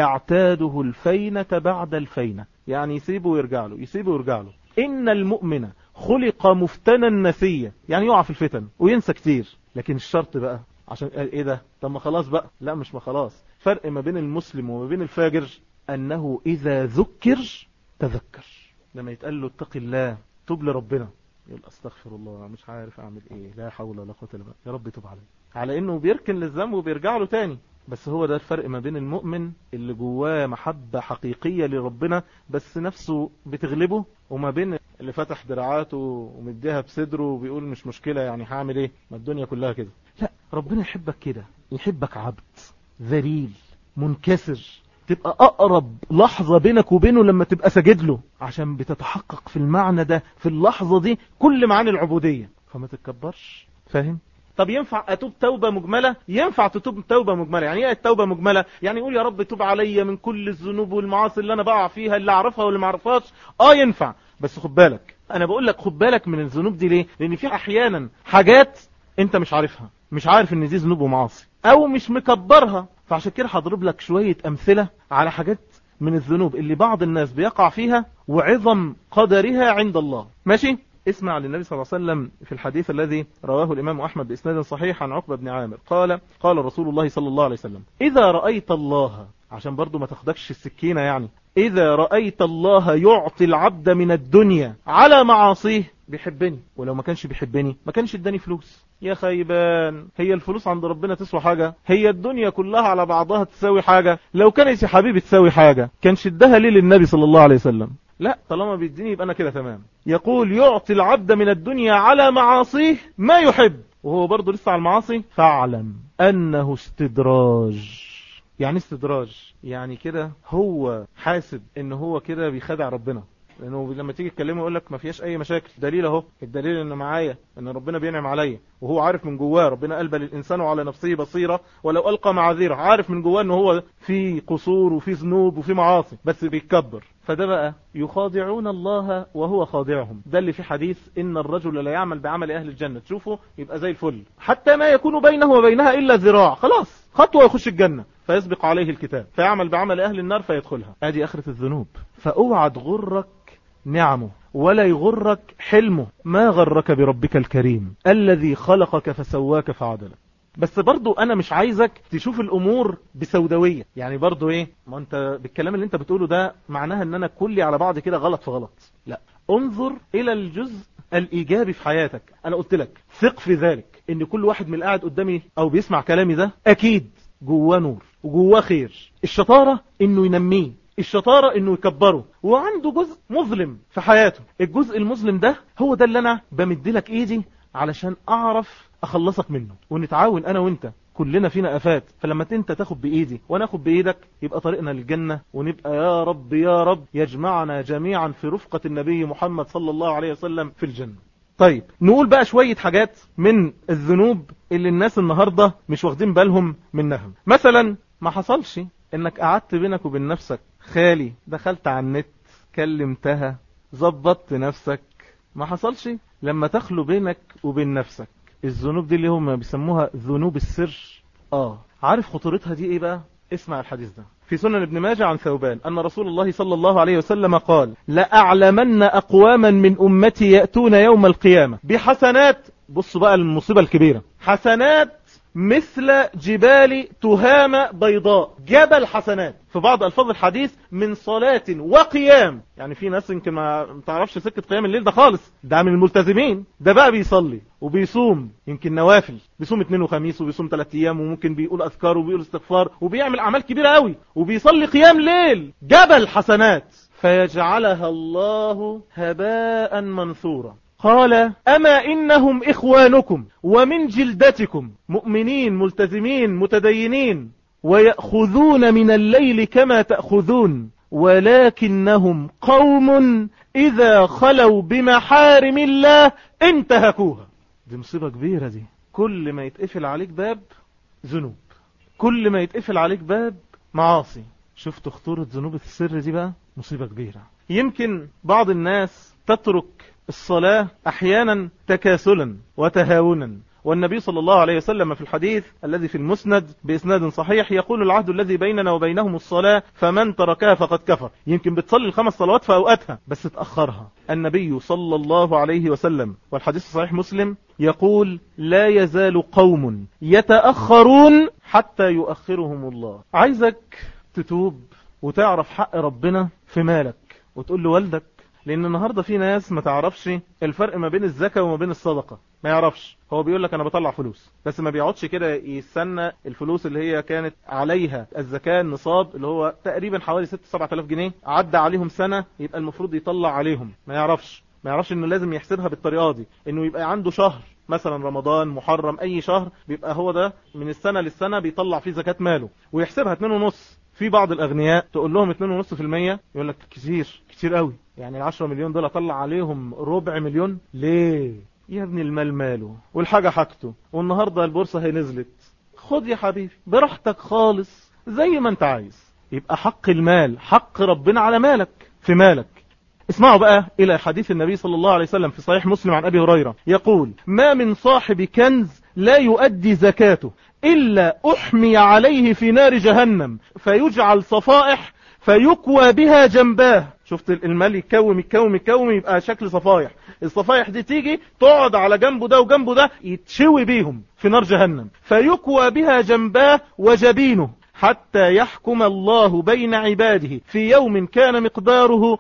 Speaker 1: يعتاده الفينة بعد الفينة، يعني يسيبه ويرجع له يسيبه ويرجع له. إن المؤمن خلق مفتنا نسيا، يعني يقع في الفتن وينسى كتير. لكن الشرط بقى عشان ايه ده؟ طب ما خلاص بقى، لا مش ما خلاص. فرق ما بين المسلم وما بين الفاجر أنه إذا ذكر تذكر. لما يتقال له اتق الله توب لربنا يقول استغفر الله مش عارف اعمل ايه، لا حول ولا قوه الا بالله، يا رب توب على انه بيركن للذنب وبيرجع له تاني. بس هو ده الفرق ما بين المؤمن اللي جواه محبة حقيقية لربنا بس نفسه بتغلبه، وما بين اللي فتح دراعاته ومديها بصدره وبيقول مش مشكلة يعني هعمل ايه، ما الدنيا كلها كده. لا، ربنا يحبك كده، يحبك عبد ذليل منكسر، تبقى اقرب لحظة بينك وبينه لما تبقى ساجد له، عشان بتتحقق في المعنى ده في اللحظة دي كل معاني العبودية، فما تتكبرش. فاهم؟ طب ينفع اتوب توبة مجملة؟ ينفع تتوب توبة مجملة. يعني ايه التوبة مجملة؟ يعني يقول يا رب توب عليا من كل الذنوب والمعاصي اللي انا بقع فيها، اللي اعرفها واللي ما اعرفهاش. ينفع، بس خد بالك. انا بقول لك خد بالك من الذنوب دي ليه؟ لان في احيانا حاجات انت مش عارفها، مش عارف ان دي ذنوب ومعاصي او مش مكبرها. فعشان كده هضرب لك شوية امثلة على حاجات من الذنوب اللي بعض الناس بيقع فيها وعظم قدرها عند الله. ماشي؟ اسمع للنبي صلى الله عليه وسلم في الحديث الذي رواه الإمام أحمد بإسناد صحيح عن عقبة بن عامر قال قال رسول الله صلى الله عليه وسلم إذا رأيت الله عشان برضو ما تاخدكش السكينة يعني. إذا رأيت الله يعطي العبد من الدنيا على معاصيه بيحبني، ولو ما كانش بيحبني ما كانش اداني فلوس. يا خيبان، هي الفلوس عند ربنا تسوى حاجة؟ هي الدنيا كلها على بعضها تساوي حاجة؟ لو كانت يا حبيبي تساوي حاجة كانش ادها ليه للنبي صلى الله عليه وسلم؟ لا، طالما بيديني يبقى أنا كده تمام. يقول يعطي العبد من الدنيا على معاصيه ما يحب، وهو برضو لسه على المعاصي. فاعلم أنه استدراج. يعني استدراج يعني كده هو حاسب ان هو كده بيخدع ربنا، لانه لما تيجي تكلمه يقول لك ما فيهاش اي مشاكل. دليل اهو، الدليل ان معايا ان ربنا بينعم عليا، وهو عارف من جواه. ربنا قال بل الانسان على نفسه بصيره ولو القى معاذيره، عارف من جواه ان هو في قصور وفي ذنوب وفي معاصي، بس بيتكبر. فده بقى يخادعون الله وهو خادعهم. ده اللي في حديث ان الرجل لا يعمل بعمل اهل الجنه، تشوفه يبقى زي الفل حتى ما يكون بينه وبينها الا ذراع، خلاص خطوه يخش الجنه، فيسبق عليه الكتاب فيعمل بعمل اهل النار فيدخلها. ادي اخرة الذنوب. فاوعى تغرك نعمه ولا يغرك حلمه. ما غرك بربك الكريم الذي خلقك فسواك فعدلك. بس برضو انا مش عايزك تشوف الامور بسوداوية. يعني برضو ايه، ما انت بالكلام اللي انت بتقوله ده معناها ان انا كلي على بعض كده غلط في غلط. لا، انظر الى الجزء الايجابي في حياتك. انا قلت لك ثق في ذلك ان كل واحد من اللي قاعد قدامي او بيسمع كلامي ده اكيد جواه نور وجواه خير. الشطارة انه ينميه، الشطارة انه يكبره، وعنده جزء مظلم في حياته. الجزء المظلم ده هو ده اللي انا بمدلك ايدي علشان اعرف اخلصك منه، ونتعاون انا وانت. كلنا فينا افات، فلما انت تاخد بايدي وانا اخد بايدك يبقى طريقنا للجنة، ونبقى يا رب يا رب يجمعنا جميعا في رفقة النبي محمد صلى الله عليه وسلم في الجنة. طيب نقول بقى شوية حاجات من الذنوب اللي الناس النهاردة مش واخدين بالهم منها. مثلا ما حصلش انك قعدت بينك وبين نفسك خالي، دخلت على النت كلمتها ظبطت نفسك؟ ما حصلش لما تخلو بينك وبين نفسك. الذنوب دي اللي هم بيسموها ذنوب السر. عارف خطورتها دي ايه بقى؟ اسمع الحديث ده في سنن ابن ماجه عن ثوبان أن رسول الله صلى الله عليه وسلم قال لأعلمن أقواما من أمتي يأتون يوم القيامة بحسنات. بصوا بقى المصيبة الكبيرة، حسنات مثل جبال تهامة بيضاء. جبل حسنات. في بعض ألفاظ الحديث من صلاة وقيام. يعني في ناس يمكن ما تعرفش سكة قيام الليل ده خالص، ده من الملتزمين. ده بقى بيصلي وبيصوم يمكن نوافل، بيصوم 2 وخميس وبيصوم 3 أيام، وممكن بيقول أذكار وبيقول استغفار وبيعمل أعمال كبيرة قوي، وبيصلي قيام ليل. جبل حسنات. فيجعلها الله هباء منثورا. قال أما إنهم إخوانكم ومن جلدتكم، مؤمنين ملتزمين متدينين، ويأخذون من الليل كما تأخذون، ولكنهم قوم إذا خلوا بمحارم الله انتهكوها. دي مصيبة كبيرة دي. كل ما يتقفل عليك باب ذنوب، كل ما يتقفل عليك باب معاصي. شفت خطورة ذنوب السر دي بقى؟ مصيبة كبيرة. يمكن بعض الناس تترك الصلاة أحيانا تكاسلا وتهاونا، والنبي صلى الله عليه وسلم في الحديث الذي في المسند بإسناد صحيح يقول العهد الذي بيننا وبينهم الصلاة فمن تركها فقد كفر. يمكن بتصلي ال5 صلوات في أوقاتها بس تأخرها. النبي صلى الله عليه وسلم والحديث صحيح مسلم يقول لا يزال قوم يتأخرون حتى يؤخرهم الله. عايزك تتوب وتعرف حق ربنا في مالك وتقول له والدك، لأن النهاردة في ناس ما تعرفش الفرق ما بين الزكاة وما بين الصدقة. ما يعرفش، هو بيقول لك أنا بطلع فلوس، بس ما بيقعدش كده يستنى الفلوس اللي هي كانت عليها الزكاة النصاب اللي هو تقريبا حوالي 6-7 آلاف جنيه، عدى عليهم سنة يبقى المفروض يطلع عليهم. ما يعرفش إنه لازم يحسبها بالطريقة دي، إنه يبقى عنده شهر مثلا رمضان محرم أي شهر بيبقى هو ده من السنة للسنة بيطلع فيه زكاة ماله ويحسبها 2.5. في بعض الأغنياء تقول لهم 2.5% يقول لك كتير قوي، يعني 10 مليون دول اطلع عليهم 250,000 ليه؟ يا ابني المال ماله والحاجة حاجته، والنهاردة البورصة هي نزلت. خد يا حبيبي براحتك خالص زي ما انت عايز. يبقى حق المال حق ربنا على مالك في مالك. اسمعوا بقى إلى حديث النبي صلى الله عليه وسلم في صحيح مسلم عن أبي هريرة يقول ما من صاحب كنز لا يؤدي زكاته إلا أحمي عليه في نار جهنم فيجعل صفائح فيكوى بها جنباه. شفت المال يتكوم يبقى شكل صفائح. الصفائح دي تيجي تقعد على جنبه ده وجنبه ده يتشوي بيهم في نار جهنم. فيكوى بها جنباه وجبينه حتى يحكم الله بين عباده في يوم كان مقداره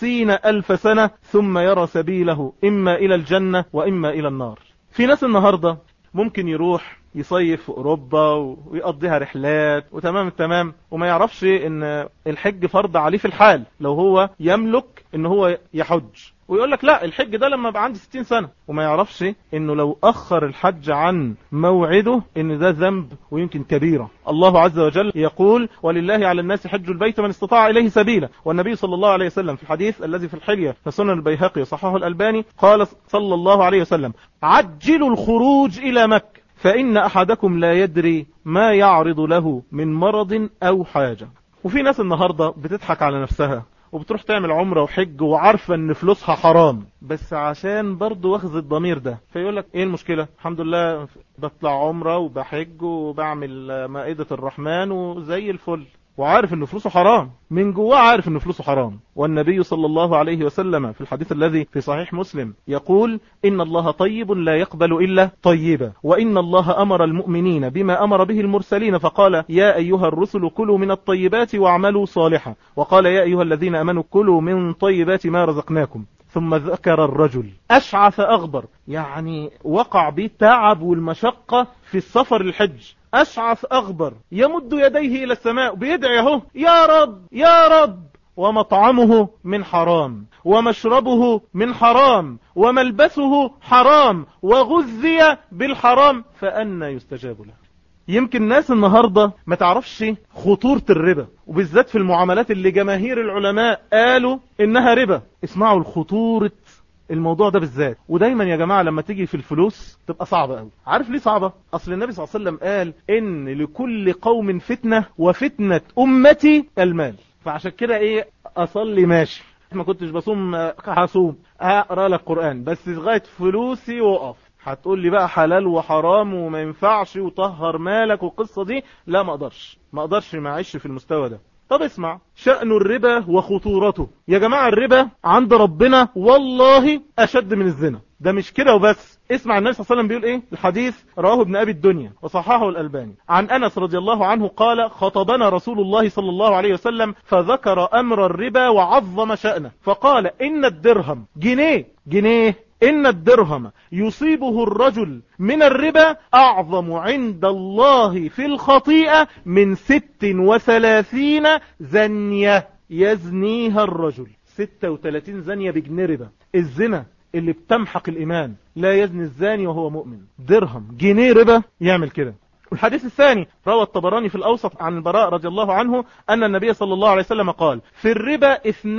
Speaker 1: 50,000 سنة ثم يرى سبيله إما إلى الجنة وإما إلى النار. في ناس النهاردة ممكن يروح يصيف في أوروبا ويقضيها رحلات وتمام التمام، وما يعرفش ان الحج فرض عليه في الحال لو هو يملك ان هو يحج، ويقول لك لا الحج ده لما بقى عندي 60 سنة، وما يعرفش انه لو اخر الحج عن موعده ان ده ذنب ويمكن كبيرة. الله عز وجل يقول ولله على الناس حج البيت من استطاع اليه سبيلا، والنبي صلى الله عليه وسلم في الحديث الذي في الحلية في سنن البيهقي صححه الألباني قال صلى الله عليه وسلم عجلوا الخروج الى مكة فإن أحدكم لا يدري ما يعرض له من مرض أو حاجة. وفي ناس النهاردة بتضحك على نفسها وبتروح تعمل عمرة وحج وعارفة ان فلوسها حرام، بس عشان برضو واخذ الضمير ده فيقول لك ايه المشكلة، الحمد لله بطلع عمرة وبحج وبعمل مائدة الرحمن وزي الفل، وعارف ان فلوسه حرام من جواه، عارف ان فلوسه حرام. والنبي صلى الله عليه وسلم في الحديث الذي في صحيح مسلم يقول إن الله طيب لا يقبل إلا طيبا، وإن الله أمر المؤمنين بما أمر به المرسلين فقال يا أيها الرسل كلوا من الطيبات واعملوا صالحا، وقال يا أيها الذين أمنوا كلوا من طيبات ما رزقناكم. ثم ذكر الرجل أشعث أغبر، يعني وقع به التعب والمشقة في السفر الحج، أشعث أغبر يمد يديه إلى السماء بيدعي اهو يا رب يا رب، ومطعمه من حرام ومشربه من حرام وملبسه حرام وغذي بالحرام فأنى يستجاب له. يمكن ناس النهاردة ما تعرفش خطورة الربا، وبالذات في المعاملات اللي جماهير العلماء قالوا إنها ربا. اسمعوا الخطورة الموضوع ده بالذات. ودايما يا جماعة لما تيجي في الفلوس تبقى صعبة قوي. عارف ليه صعبة؟ أصل النبي صلى الله عليه وسلم قال إن لكل قوم فتنة وفتنة أمتي المال. فعشان كده إيه أصلي ماشي، ما كنتش بصوم هصوم، أقرأ لك قرآن، بس لغاية فلوسي وقف. هتقول لي بقى حلال وحرام وما ينفعش وطهر مالك والقصة دي، لا ما اقدرش ما اعيش في المستوى ده. طب اسمع شأن الربا وخطورته. يا جماعة الربا عند ربنا والله أشد من الزنا. ده مش كده وبس، اسمع النبي صلى الله عليه وسلم بيقول ايه. الحديث رواه ابن أبي الدنيا وصححه الألباني عن أنس رضي الله عنه قال خطبنا رسول الله صلى الله عليه وسلم فذكر أمر الربا وعظم شأنه فقال إن الدرهم جنيه إن الدرهم يصيبه الرجل من الربا أعظم عند الله في الخطيئة من 36 زنية يزنيها الرجل. 36 زنية بجنيه ربا. الزنا اللي بتمحق الإيمان، لا يزني الزاني وهو مؤمن. درهم جنيه ربا يعمل كده. والحديث الثاني روى الطبراني في الأوسط عن البراء رضي الله عنه أن النبي صلى الله عليه وسلم قال في الربا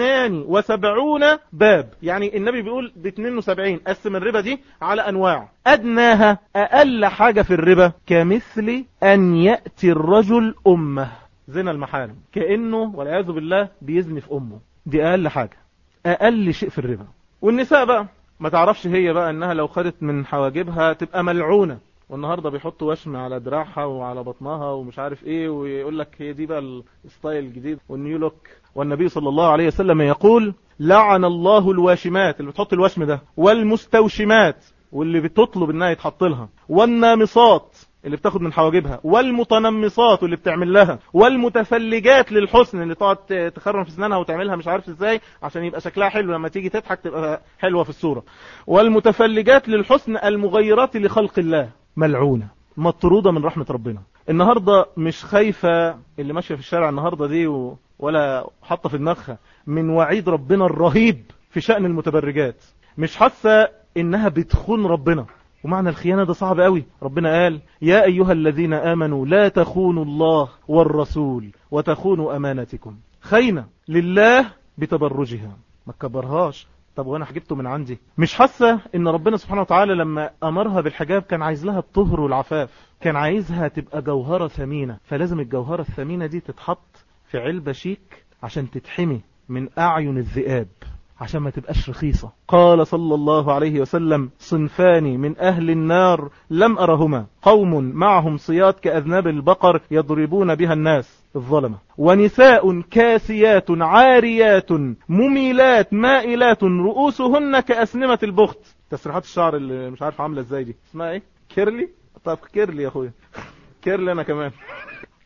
Speaker 1: 72 باب، يعني النبي بيقول ب 72 قسم الربا دي على أنواع. أدناها أقل حاجة في الربا كمثل أن يأتي الرجل أمه، زنا المحارم، كأنه والعياذ بالله بيزني في أمه. دي أقل حاجة، أقل شيء في الربا. والنساء بقى ما تعرفش هي بقى أنها لو خدت من حواجبها تبقى ملعونة، والنهاردة بيحطوا وشم على دراعها وعلى بطنها ومش عارف ايه، ويقول لك هي دي بقى الستايل الجديد والنيو لوك. والنبي صلى الله عليه وسلم يقول لعن الله الواشمات اللي بتحط الوشم ده، والمستوشمات واللي بتطلب انها يتحط لها، والنامصات اللي بتاخد من حواجبها، والمتنمصات واللي بتعمل لها، والمتفلجات للحسن اللي تقعد تخرم في اسنانها وتعملها مش عارف ازاي عشان يبقى شكلها حلو لما تيجي تضحك تبقى حلوة في الصورة، والمتفلجات للحسن المغيرات لخلق الله. ملعونة مطرودة من رحمة ربنا. النهاردة مش خايفة اللي ماشية في الشارع النهاردة دي ولا حاطة في دماغها من وعيد ربنا الرهيب في شأن المتبرجات، مش حاسة انها بتخون ربنا. ومعنى الخيانة ده صعب قوي. ربنا قال يا أيها الذين آمنوا لا تخونوا الله والرسول وتخونوا أمانتكم. خينة لله بتبرجها، ما تكبرهاش. طب وانا حجبته من عندي؟ مش حاسة ان ربنا سبحانه وتعالى لما امرها بالحجاب كان عايز لها الطهر والعفاف، كان عايزها تبقى جوهرة ثمينة، فلازم الجوهرة الثمينة دي تتحط في علبة شيك عشان تتحمي من اعين الذئاب، عشان ما تبقاش رخيصة. قال صلى الله عليه وسلم صنفان من اهل النار لم ارهما، قوم معهم صياط كاذناب البقر يضربون بها الناس الظلمة، ونساء كاسيات عاريات مميلات مائلات رؤوسهن كأسنمة البخت. تسريحات الشعر اللي مش عارف عاملة ازاي دي اسمها ايه؟ كيرلي؟ طب كيرلي يا اخويا كيرلي انا كمان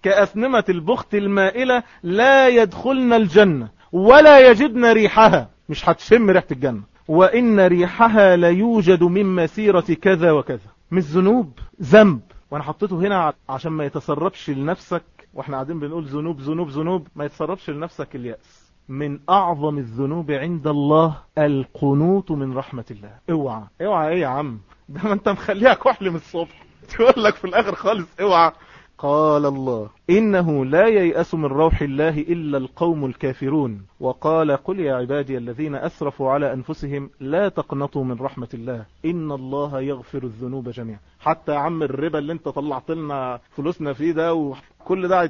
Speaker 1: كأسنمة البخت المائلة لا يدخلن الجنة ولا يجدن ريحها، مش هتشم ريحة الجنة. وإن ريحها ليوجد من مسيرة كذا وكذا. مش ذنوب، ذنب. وانا حطيته هنا عشان ما يتسربش لنفسك، واحنا قاعدين بنقول ذنوب ذنوب ذنوب، ما يتسربش لنفسك اليأس. من اعظم الذنوب عند الله القنوط من رحمة الله. اوعى اوعى ايه يا عم، ده ما انت مخليها كحل من الصبح تقول لك في الاخر خالص اوعى. قال الله إنه لا ييأس من روح الله إلا القوم الكافرون. وقال قل يا عبادي الذين أسرفوا على أنفسهم لا تقنطوا من رحمة الله إن الله يغفر الذنوب جميعا. حتى يا عم الربا اللي انت طلعت لنا فلوسنا فيه ده وكل ده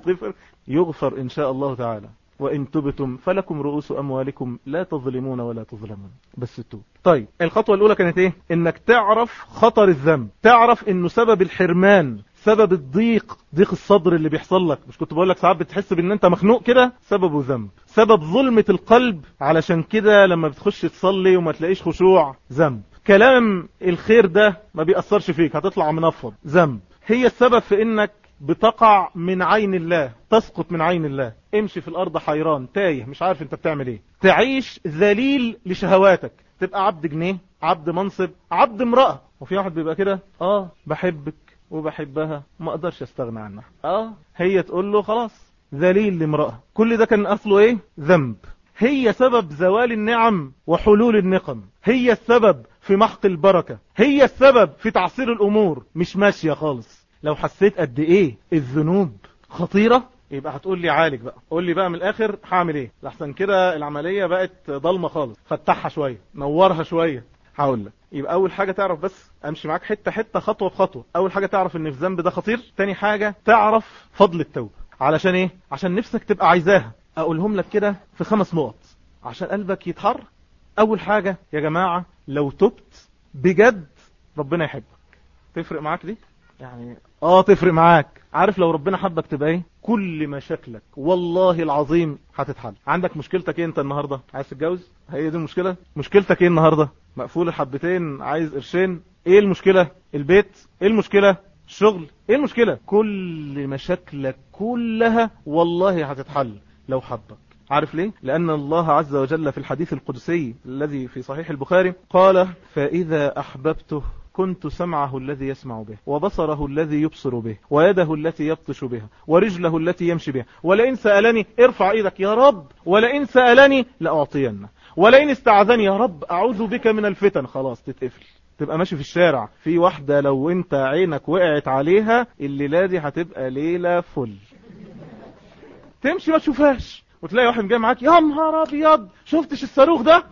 Speaker 1: يغفر إن شاء الله تعالى. وإن تبتم فلكم رؤوس أموالكم لا تظلمون ولا تظلمون. بس التوب. طيب الخطوة الأولى كانت إيه؟ إنك تعرف خطر الذنب، تعرف إنه سبب الحرمان، سبب الضيق، ضيق الصدر اللي بيحصل لك. مش كنت بقول لك ساعات بتحس بان انت مخنوق كده؟ سببه ذنب. سبب ظلمة القلب، علشان كده لما بتخش تصلي وما تلاقيش خشوع، ذنب. كلام الخير ده ما بيأثرش فيك، هتطلع منفض، ذنب. هي السبب في انك بتقع من عين الله، تسقط من عين الله. امشي في الارض حيران تايه مش عارف انت بتعمل ايه. تعيش ذليل لشهواتك، تبقى عبد جنيه، عبد منصب، عبد امرأة. وفي واحد بيبقى كده بحبك وبحبها ما اقدرش استغنى عنها، هي تقول له خلاص ذليل لامرأة. كل ده كان اصله ايه؟ ذنب. هي سبب زوال النعم وحلول النقم، هي السبب في محق البركة، هي السبب في تعصير الامور. مش ماشية خالص. لو حسيت قد ايه الذنوب خطيرة يبقى هتقول لي عالج بقى، قول لي بقى من الاخر هعمل ايه، لحسن كده العملية بقت ضلمة خالص. فتحها شوية، نورها شوية. هقول لك. يبقى اول حاجة تعرف، بس امشي معاك حتة حتة خطوة بخطوة. اول حاجة تعرف ان الذنب ده خطير. تاني حاجة تعرف فضل التوبة. علشان ايه؟ عشان نفسك تبقى عايزاها. اقولهم لك كده في 5 نقط عشان قلبك يتحر. اول حاجة يا جماعة، لو تبت بجد ربنا يحبك. تفرق معاك دي؟ يعني تفرق معاك. عارف لو ربنا حبك تبقى ايه؟ كل مشاكلك والله العظيم هتتحل. عندك مشكلتك ايه انت النهاردة؟ عايز تتجوز؟ هي دي المشكلة. مشكلتك ايه النهاردة؟ مقفول الحبتين، عايز قرشين. ايه المشكلة؟ البيت. ايه المشكلة؟ الشغل. ايه المشكلة؟ كل مشاكلك كلها والله هتتحل لو حبك. عارف ليه؟ لأن الله عز وجل في الحديث القدسي الذي في صحيح البخاري قال فإذا أحببته كنت سمعه الذي يسمع به، وبصره الذي يبصر به، ويده التي يبطش بها، ورجله التي يمشي بها. ولئن سألني، ارفع ايدك يا رب، ولئن سألني لأعطينه، ولئن استعاذني يا رب أعوذ بك من الفتن. خلاص تتقفل. تبقى ماشي في الشارع في واحدة لو انت عينك وقعت عليها الليلة دي هتبقى ليلة فل. تمشي ما تشوفهاش وتلاقي واحد جاي معاك، يا نهار ابيض شفتش الصاروخ ده؟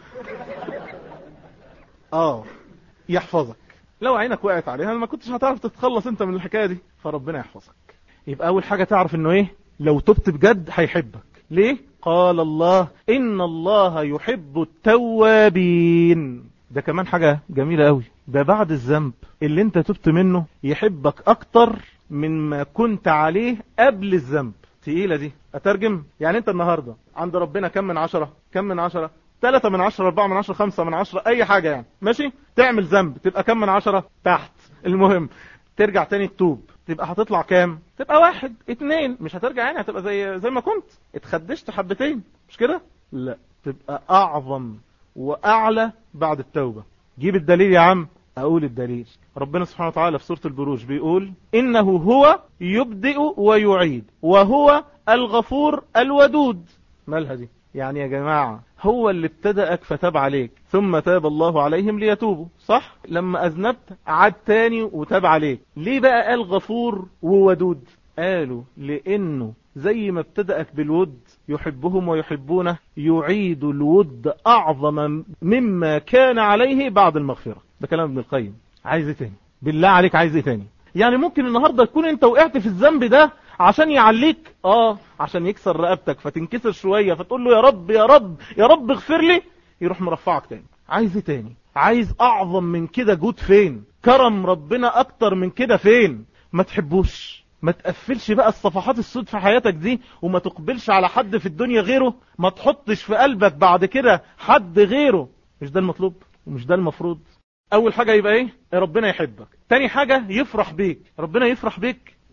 Speaker 1: يحفظك. لو عينك وقعت عليها ما كنتش هتعرف تتخلص انت من الحكاية دي، فربنا يحفظك. يبقى اول حاجة تعرف انه ايه؟ لو تبت بجد هيحبك. ليه؟ قال الله إن الله يحب التوابين. ده كمان حاجة جميلة قوي. ده بعد الذنب اللي انت تبت منه يحبك اكتر من ما كنت عليه قبل الذنب. تقيلة دي. اترجم يعني انت النهاردة عند ربنا كم من 10؟ كم من 10؟ 3 من 10، 4 من 10، 5 من 10، اي حاجة يعني. ماشي؟ تعمل ذنب تبقى كم من 10؟ تحت. المهم ترجع تاني تتوب تبقى هتطلع كام؟ تبقى 1 2. مش هترجع يعني، هتبقى زي ما كنت اتخدشت حبتين. مش كده؟ لا، تبقى اعظم واعلى بعد التوبة. جيب الدليل يا عم. اقول الدليل. ربنا سبحانه وتعالى في سورة البروج بيقول انه هو يبدئ ويعيد وهو الغفور الودود. مالها دي؟ يعني يا جماعة هو اللي ابتدأك فتاب عليك ثم تاب الله عليهم ليتوبوا، صح؟ لما أذنبت عاد تاني وتاب عليك. ليه بقى قال غفور وودود؟ قالوا لأنه زي ما ابتدأك بالود يحبهم ويحبونه يعيد الود أعظم مما كان عليه بعد المغفرة. ده كلام ابن القيم. عايز ايه تاني؟ بالله عليك عايز ايه تاني؟ يعني ممكن النهاردة تكون انت وقعت في الذنب ده عشان يعليك، عشان يكسر رقبتك فتنكسر شوية فتقول له يا رب يا رب يا رب اغفر لي، يروح مرفعك تاني. عايز ايه تاني؟ عايز اعظم من كده جود فين؟ كرم ربنا اكتر من كده فين؟ ما تحبوش. ما تقفلش بقى الصفحات السود في حياتك دي وما تقبلش على حد في الدنيا غيره. ما تحطش في قلبك بعد كده حد غيره. مش ده المطلوب ومش ده المفروض. اول حاجة يبقى ايه؟ ربنا يحبك. تاني حاجة يفرح بيك. ربنا يفرح بيك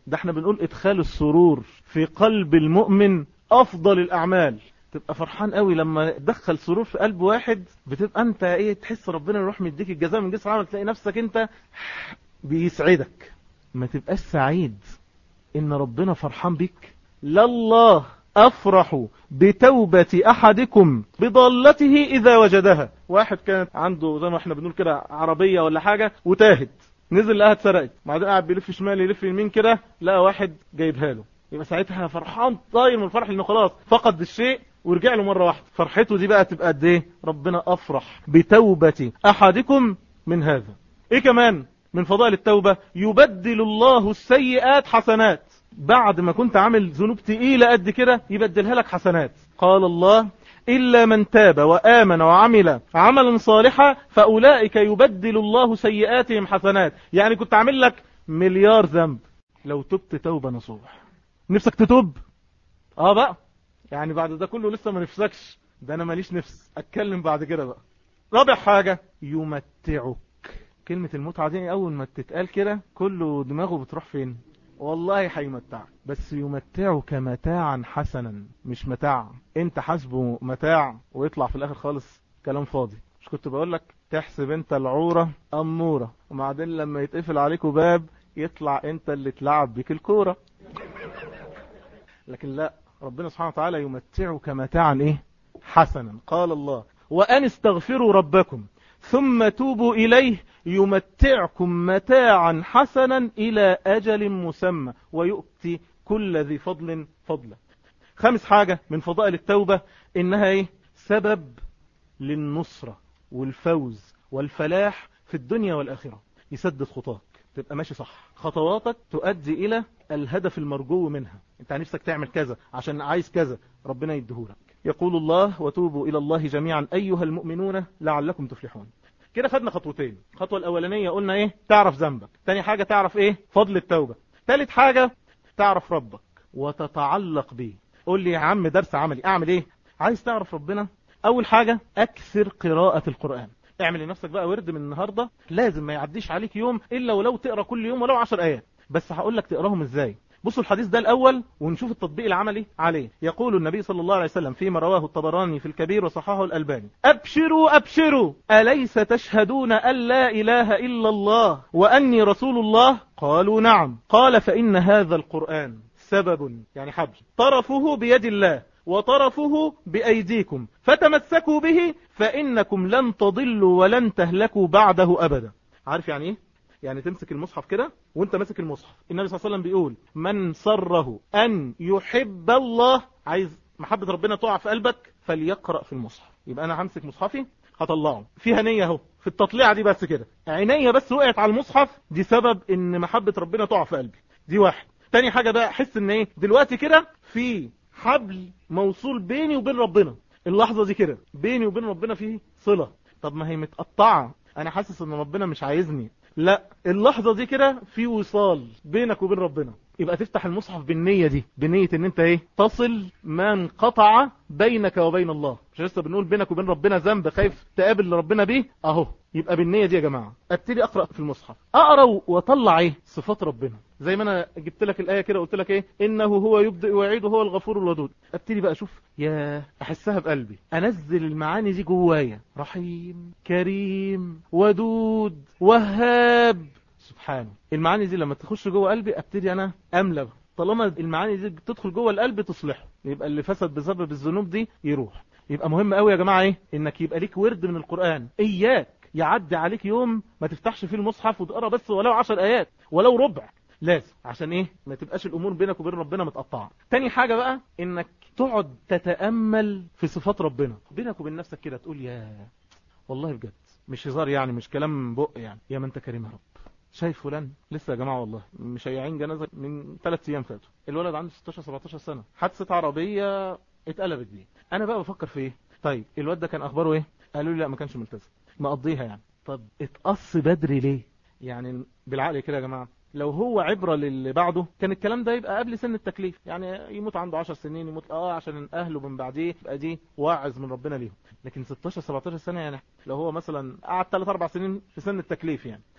Speaker 1: ده احنا بنقول ادخال السرور في قلب المؤمن افضل الاعمال. تبقى فرحان قوي لما تدخل سرور في قلب واحد، بتبقى انت ايه، تحس ربنا يروح مديك الجزاء من جنس العمل، تلاقي نفسك انت بيسعدك. ما تبقاش سعيد ان ربنا فرحان بيك؟ لله افرح بتوبة احدكم بضالته اذا وجدها. واحد كانت عنده زي ما احنا بنقول كده عربية ولا حاجة وتاهت، نزل لقاها اتسرقت، بعدين قاعد بيلف شمال يلف يمين كده، لقى واحد جايبها له، يبقى ساعتها فرحان طاير من الفرح لانه خلاص فقد الشيء ورجع له مرة واحدة. فرحته دي بقى تبقى قد ايه؟ ربنا افرح بتوبة احدكم من هذا. ايه كمان من فضائل التوبة؟ يبدل الله السيئات حسنات. بعد ما كنت عامل ذنوب تقيلة قد كده يبدلها لك حسنات. قال الله إلا من تاب وآمن وعمل عملا صالحا فأولئك يبدل الله سيئاتهم حسنات. يعني كنت عامل لك مليار ذنب، لو تبت توبة نصوح. نفسك تتوب؟ بقى يعني بعد ده كله لسه ما نفسكش؟ ده انا ماليش نفس اتكلم بعد كده بقى. رابع حاجة يمتعك. كلمة المتعة دي اول ما تتقال كده كله دماغه بتروح فين؟ والله هيمتعك، بس يمتعك متاعا حسنا، مش متاع انت حاسبه متاع ويطلع في الاخر خالص كلام فاضي. مش كنت بقول لك تحسب انت العورة امورة، وبعدين لما يتقفل عليكوا باب يطلع انت اللي تلعب بيك الكورة. لكن لا، ربنا سبحانه وتعالى يمتعك متاعا ايه؟ حسنا. قال الله وأن استغفروا ربكم ثم توبوا إليه يمتعكم متاعا حسنا إلى أجل مسمى ويؤتي كل ذي فضل فضله. خامس حاجة من فضائل التوبة إنها ايه؟ سبب للنصرة والفوز والفلاح في الدنيا والآخرة. يسدد خطاك، تبقى ماشي صح، خطواتك تؤدي إلى الهدف المرجو منها. انت نفسك تعمل كذا عشان عايز كذا، ربنا يديهولك. يقول الله وتوبوا إلى الله جميعا أيها المؤمنون لعلكم تفلحون. كده خدنا خطوتين. الخطوة الأولانية قلنا ايه؟ تعرف ذنبك. تاني حاجة تعرف ايه؟ فضل التوبة. تالت حاجة تعرف ربك وتتعلق به. قول لي يا عم درس عملي، اعمل ايه؟ عايز تعرف ربنا؟ اول حاجة اكثر قراءة القرآن. اعمل لنفسك بقى ورد من النهاردة، لازم ما يعديش عليك يوم الا ولو تقرأ كل يوم ولو 10 آيات. بس هقول لك تقراهم ازاي. بصوا الحديث ده الأول ونشوف التطبيق العملي عليه. يقول النبي صلى الله عليه وسلم فيما رواه الطبراني في الكبير وصححه الألباني: أبشروا أبشروا أليس تشهدون أن لا إله إلا الله وأني رسول الله؟ قالوا نعم. قال فإن هذا القرآن سبب، يعني حبل، طرفه بيد الله وطرفه بأيديكم فتمسكوا به فإنكم لن تضلوا ولن تهلكوا بعده أبدا. عارف يعني إيه؟ يعني تمسك المصحف كده وانت ماسك المصحف، النبي صلى الله عليه وسلم بيقول من سره أن يحب الله، عايز محبة ربنا تقع في قلبك، فليقرأ في المصحف. يبقى أنا همسك مصحفي هطلعه فيها نية اهو في التطليعة دي، بس كده عينيا بس وقعت على المصحف، دي سبب ان محبة ربنا تقع في قلبي. دي واحد. تاني حاجة بقى احس ان ايه دلوقتي كده في حبل موصول بيني وبين ربنا، اللحظة دي كده بيني وبين ربنا فيه صلة. طب ما هي متقطعة، انا حاسس ان ربنا مش عايزني، لا اللحظة دي كده في وصال بينك وبين ربنا. يبقى تفتح المصحف بالنية دي، بنية ان انت ايه تصل ما انقطع بينك وبين الله. مش لسه بنقول بينك وبين ربنا ذنب خايف تقابل ربنا بيه اهو. يبقى بالنية دي يا جماعة ابتدي اقرأ في المصحف، اقرأ واطلع ايه صفات ربنا، زي ما انا جبت لك الآية كده قلت لك ايه انه هو يبدئ ويعيد وهو الغفور الودود. ابتدي بقى اشوف، يا احسها بقلبي، انزل المعاني دي جوايا، رحيم كريم ودود وهاب سبحانه. المعاني دي لما تخش جوه قلبي ابتدي انا املى. طالما المعاني دي تدخل جوه القلب تصلحه، يبقى اللي فسد بسبب الذنوب دي يروح. يبقى مهم قوي يا جماعة ايه انك يبقى ليك ورد من القرآن. اياك يعدي عليك يوم ما تفتحش فيه المصحف وتقرأ بس ولو 10 آيات ولو ربع، لازم. عشان ايه؟ ما تبقاش الامور بينك وبين ربنا متقطعه. تاني حاجة بقى انك تقعد تتأمل في صفات ربنا بينك وبين نفسك كده، تقول يا والله بجد مش هزار يعني، مش كلام بق يعني، يا ما انت كريم يا رب. شايف فلان لسه يا جماعة والله مشيعين جنازة من 3 ايام فاتوا، الولد عنده 16 17 سنة، حادثة عربية اتقلبت بيه. انا بقى بفكر في ايه؟ طيب الواد ده كان اخباره ايه؟ قالوا لي لا ما كانش ملتزم مقضيها يعني. طب اتقص بدري ليه؟ يعني بالعقل كده يا جماعة، لو هو عبرة للي بعده كان الكلام ده يبقى قبل سن التكليف، يعني يموت عنده 10 سنين يموت عشان اهله من بعديه، يبقى دي واعظ من ربنا ليهم. لكن 16 17 سنة يعني لو هو مثلا قعد 3 4 سنين في سن التكليف يعني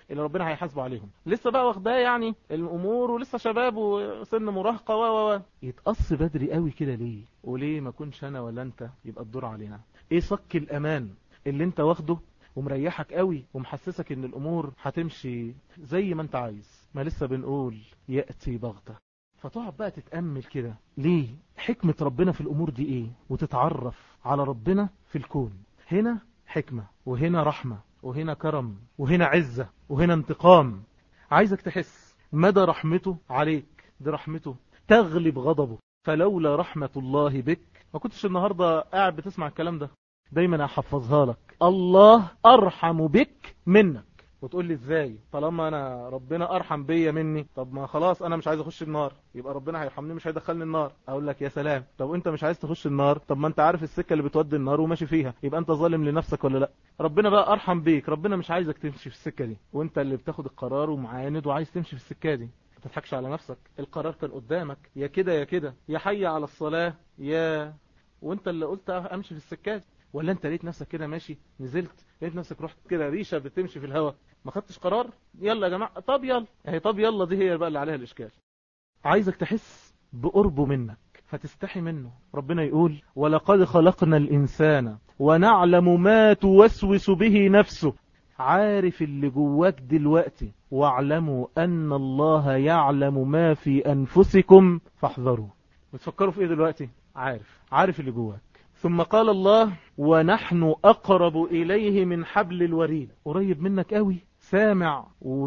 Speaker 1: اللي ربنا هيحاسبه عليهم، لسه بقى واخداه يعني الامور ولسه شباب وسن مراهقه و يتقص بدري قوي كده ليه؟ وليه ما كنش انا ولا انت يبقى الدور علينا؟ ايه صك الامان اللي انت واخده ومريحك قوي ومحسسك ان الامور هتمشي زي ما انت عايز؟ ما لسه بنقول يأتي بغتة. فتقعد بقى تتأمل كده، ليه؟ حكمة ربنا في الامور دي ايه؟ وتتعرف على ربنا في الكون. هنا حكمة، وهنا رحمة، وهنا كرم، وهنا عزة، وهنا انتقام. عايزك تحس مدى رحمته عليك. دي رحمته تغلب غضبه. فلولا رحمة الله بك ما كنتش النهاردة قاعد بتسمع الكلام ده. دايما احفظها لك، الله ارحم بك منك. وتقول لي ازاي طالما انا ربنا ارحم بيا مني؟ طب ما خلاص انا مش عايز اخش النار، يبقى ربنا هيرحمني مش هيدخلني النار. اقول لك يا سلام، طب انت مش عايز تخش النار، طب ما انت عارف السكه اللي بتودي النار وماشي فيها، يبقى انت ظالم لنفسك ولا لا؟ ربنا بقى ارحم بيك، ربنا مش عايزك تمشي في السكه دي، وانت اللي بتاخد القرار ومعاند وعايز تمشي في السكه دي. ما تضحكش على نفسك، القرار كان قدامك، يا كده يا كده، يا حي على الصلاه يا، وانت اللي قلت امشي في السكه دي. ولا انت لقيت نفسك كده ماشي، نزلت لقيت نفسك رحت كده ريشه بتمشي في الهواء، ما خدتش قرار؟ يلا يا جماعه، طب يلا اهي، طب يلا دي هي بقى اللي عليها الاشكال. عايزك تحس بقربه منك فتستحي منه. ربنا يقول ولقد خلقنا الانسان ونعلم ما توسوس به نفسه. عارف اللي جواك دلوقتي، واعلموا ان الله يعلم ما في انفسكم فاحذروا. بتفكروا في ايه دلوقتي؟ عارف اللي جواك. ثم قال الله ونحن أقرب إليه من حبل الوريد. قريب منك قوي، سامع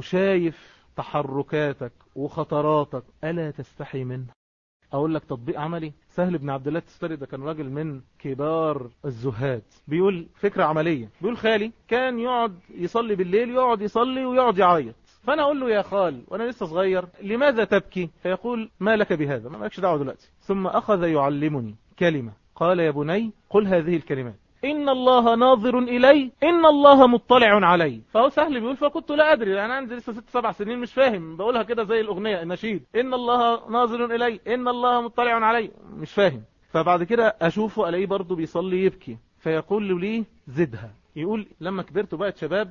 Speaker 1: وشايف تحركاتك وخطراتك، ألا تستحي منه؟ أقول لك تطبيق عملي سهل. بن عبد الله التستري ده كان راجل من كبار الزهاد، بيقول فكرة عملية. بيقول خالي كان يقعد يصلي بالليل، يقعد يصلي ويقعد يعيط. فأنا أقول له يا خال وأنا لسه صغير لماذا تبكي؟ فيقول ما لك بهذا، ما لكش دعوة دلوقتي. ثم أخذ يعلمني كلمة، قال يا بني قل هذه الكلمات: إن الله ناظر إلي، إن الله مطلع علي. فهو سهل بيقول فكنت لا أدري، أنا عندي لسه 6-7 سنين مش فاهم، بقولها كده زي الأغنية النشيد، إن الله ناظر إلي، إن الله مطلع علي، مش فاهم. فبعد كده أشوفه ألاقيه برضه بيصلي يبكي، فيقول لي زدها. يقول لما كبرت وبقت شباب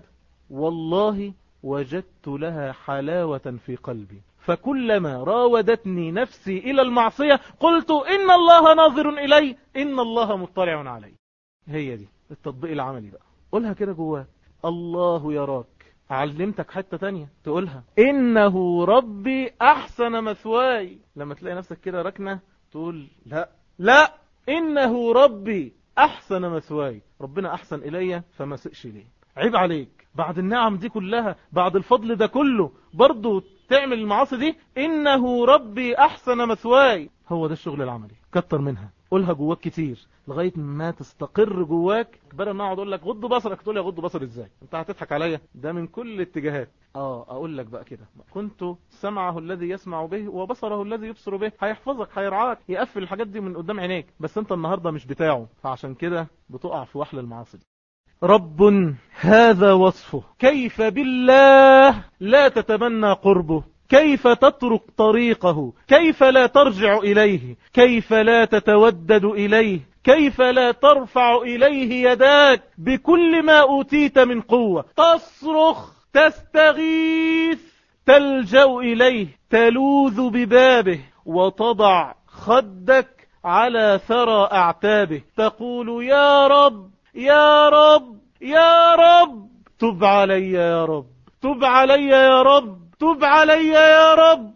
Speaker 1: والله وجدت لها حلاوة في قلبي، فكلما راودتني نفسي إلى المعصية قلت إن الله ناظر إلي، إن الله مطلع علي. هي دي التطبيق العملي بقى. قولها كده جواك، الله يراك. علمتك حتة تانية تقولها، إنه ربي أحسن مثواي. لما تلاقي نفسك كده ركنة تقول لا إنه ربي أحسن مثواي، ربنا أحسن إلي فما سئش ليه. عيب عليك بعد النعم دي كلها، بعد الفضل ده كله، برضو تعمل المعاصي دي. إنه ربي أحسن مثواي. هو ده الشغل العملي، كتر منها، قولها جواك كتير لغاية ما تستقر جواك. بدل ما اقعد اقول لك غض بصرك تقول لي غض بصر ازاي؟ انت هتضحك عليا، ده من كل الاتجاهات. اقول لك بقى كده، كنت سمعه الذي يسمع به وبصره الذي يبصر به. هيحفظك، هيرعاك، يقفل الحاجات دي من قدام عينيك، بس انت النهاردة مش بتاعه، فعشان كده بتقع في وحل المعاصي. رب هذا وصفه، كيف بالله لا تتمنى قربه، كيف تترك طريقه، كيف لا ترجع إليه، كيف لا تتودد إليه، كيف لا ترفع إليه يداك بكل ما أوتيت من قوة، تصرخ، تستغيث، تلجأ إليه، تلوذ ببابه، وتضع خدك على ثرى أعتابه، تقول يا رب يا رب يا رب تب علي يا رب، تب علي يا رب، تب علي يا رب.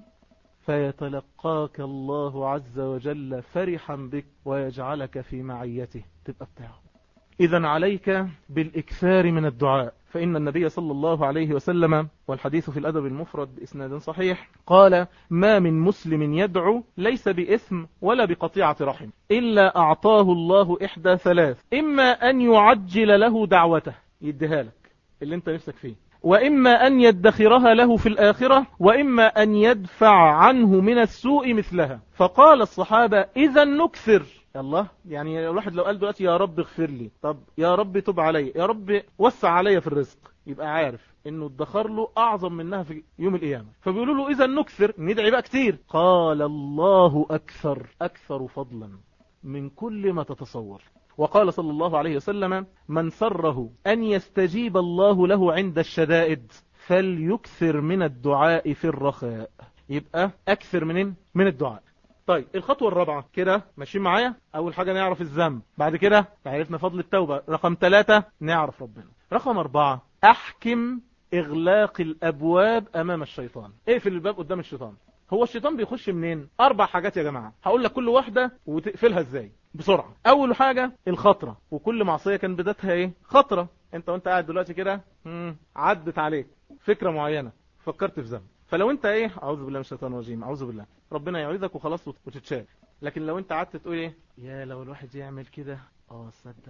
Speaker 1: فيتلقاك الله عز وجل فرحا بك ويجعلك في معيته، تبقى بتاعه. إذن عليك بالإكثار من الدعاء، فإن النبي صلى الله عليه وسلم، والحديث في الأدب المفرد بإسناد صحيح، قال ما من مسلم يدعو ليس بإثم ولا بقطيعة رحم إلا أعطاه الله إحدى ثلاث: إما أن يعجل له دعوته، يديها لك اللي انت نفسك فيه، وإما أن يدخرها له في الآخرة، وإما أن يدفع عنه من السوء مثلها. فقال الصحابة إذا نكثر. الله، يعني الواحد لو قال دلوقتي يا رب اغفر لي، طب يا رب تب علي، يا رب وسع علي في الرزق، يبقى عارف انه ادخر له اعظم منها في يوم القيامة. فبيقولوا له اذا نكثر، ندعي بقى كتير. قال الله اكثر فضلا من كل ما تتصور. وقال صلى الله عليه وسلم من سره أن يستجيب الله له عند الشدائد فليكثر من الدعاء في الرخاء. يبقى أكثر من الدعاء. طيب الخطوة الرابعة كده ماشيين معايا. أول حاجة نعرف الذنب، بعد كده عرفنا فضل التوبة، رقم 3 نعرف ربنا، رقم 4 أحكم إغلاق الأبواب أمام الشيطان. اقفل الباب قدام الشيطان. هو الشيطان بيخش منين؟ 4 حاجات يا جماعة، هقول لك كل واحدة وتقفلها ازاي بسرعة. أول حاجة الخطرة، وكل معصية كان بدايتها ايه؟ خطرة. انت وانت قاعد دلوقتي كده عدت عليك فكرة معينة، فكرت في ذنب، فلو انت ايه، اعوذ بالله من الشيطان الرجيم، اعوذ بالله، ربنا يعيذك وخلاص وتتشال. لكن لو انت قعدت تقول ايه، يا لو الواحد يعمل كده، صدق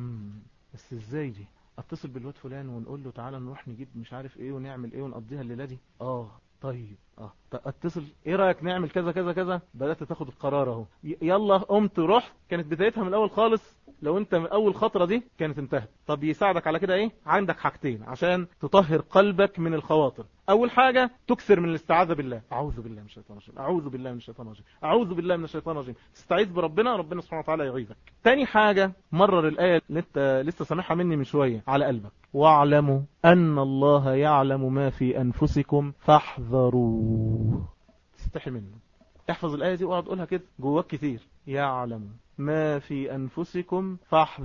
Speaker 1: بس ازاي دي، اتصل بالواد فلان ونقول له تعالى نروح نجيب مش عارف ايه ونعمل ايه ونقضيها الليله دي، طيب اتصل، ايه رايك نعمل كذا كذا كذا، بدات تاخد القرار اهو، يلا قمت رحت. كانت بدايتها من الاول خالص، لو انت من اول خطره دي كانت انتهت. طب يساعدك على كده ايه؟ عندك حاجتين عشان تطهر قلبك من الخواطر. اول حاجه تكثر من الاستعاذه بالله، اعوذ بالله من الشيطان الرجيم، اعوذ بالله من الشيطان الرجيم، اعوذ بالله من الشيطان الرجيم، تستعيذ بربنا، ربنا سبحانه وتعالى يعيذك. تاني حاجه مرر الايه اللي انت لسه سامعها مني من شويه على قلبك، واعلموا ان الله يعلم ما في انفسكم فاحذروه. تستحي منه، احفظ الايه دي واقعد قولها كده جواك كتير، يعلم ما في أنفسكم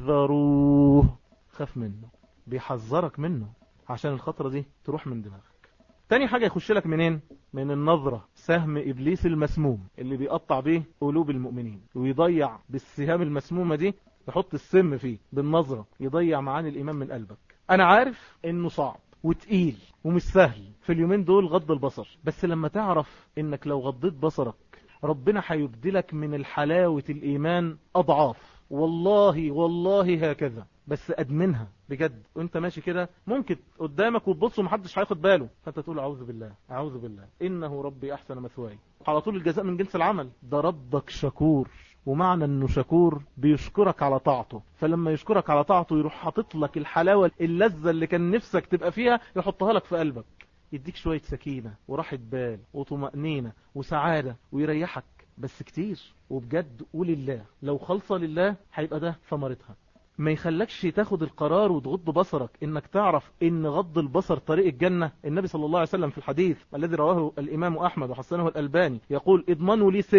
Speaker 1: فاحذروه. خاف منه، بيحذرك منه عشان الخطرة دي تروح من دماغك. تاني حاجة يخش لك منين؟ من النظرة، سهم إبليس المسموم اللي بيقطع به قلوب المؤمنين ويضيع بالسهام المسمومة دي، يحط السم فيه بالنظرة، يضيع معاني الإيمان من قلبك. أنا عارف إنه صعب وتقيل ومش سهل في اليومين دول غض البصر، بس لما تعرف إنك لو غضيت بصرك ربنا هيبدلك من الحلاوة الإيمان أضعاف. والله والله هكذا، بس أدمنها بجد. وانت ماشي كده ممكن قدامك وتبص ومحدش هياخد باله، فانت تقول أعوذ بالله أعوذ بالله إنه ربي أحسن مثواي. على طول الجزاء من جنس العمل. ده ربك شكور، ومعنى انه شكور بيشكرك على طاعته، فلما يشكرك على طاعته يروح حاطط لك الحلاوة اللذة اللي كان نفسك تبقى فيها، يحطها لك في قلبك، يديك شوية سكينة وراحة بال وطمأنينة وسعادة ويريحك. بس كتير وبجد، قول الله، لو خلصة لله هيبقى ده ثمرتها. ما يخلكش تاخد القرار وتغض بصرك، انك تعرف ان غض البصر طريق الجنة. النبي صلى الله عليه وسلم في الحديث الذي رواه الامام احمد وحسنه الالباني يقول اضمنوا لي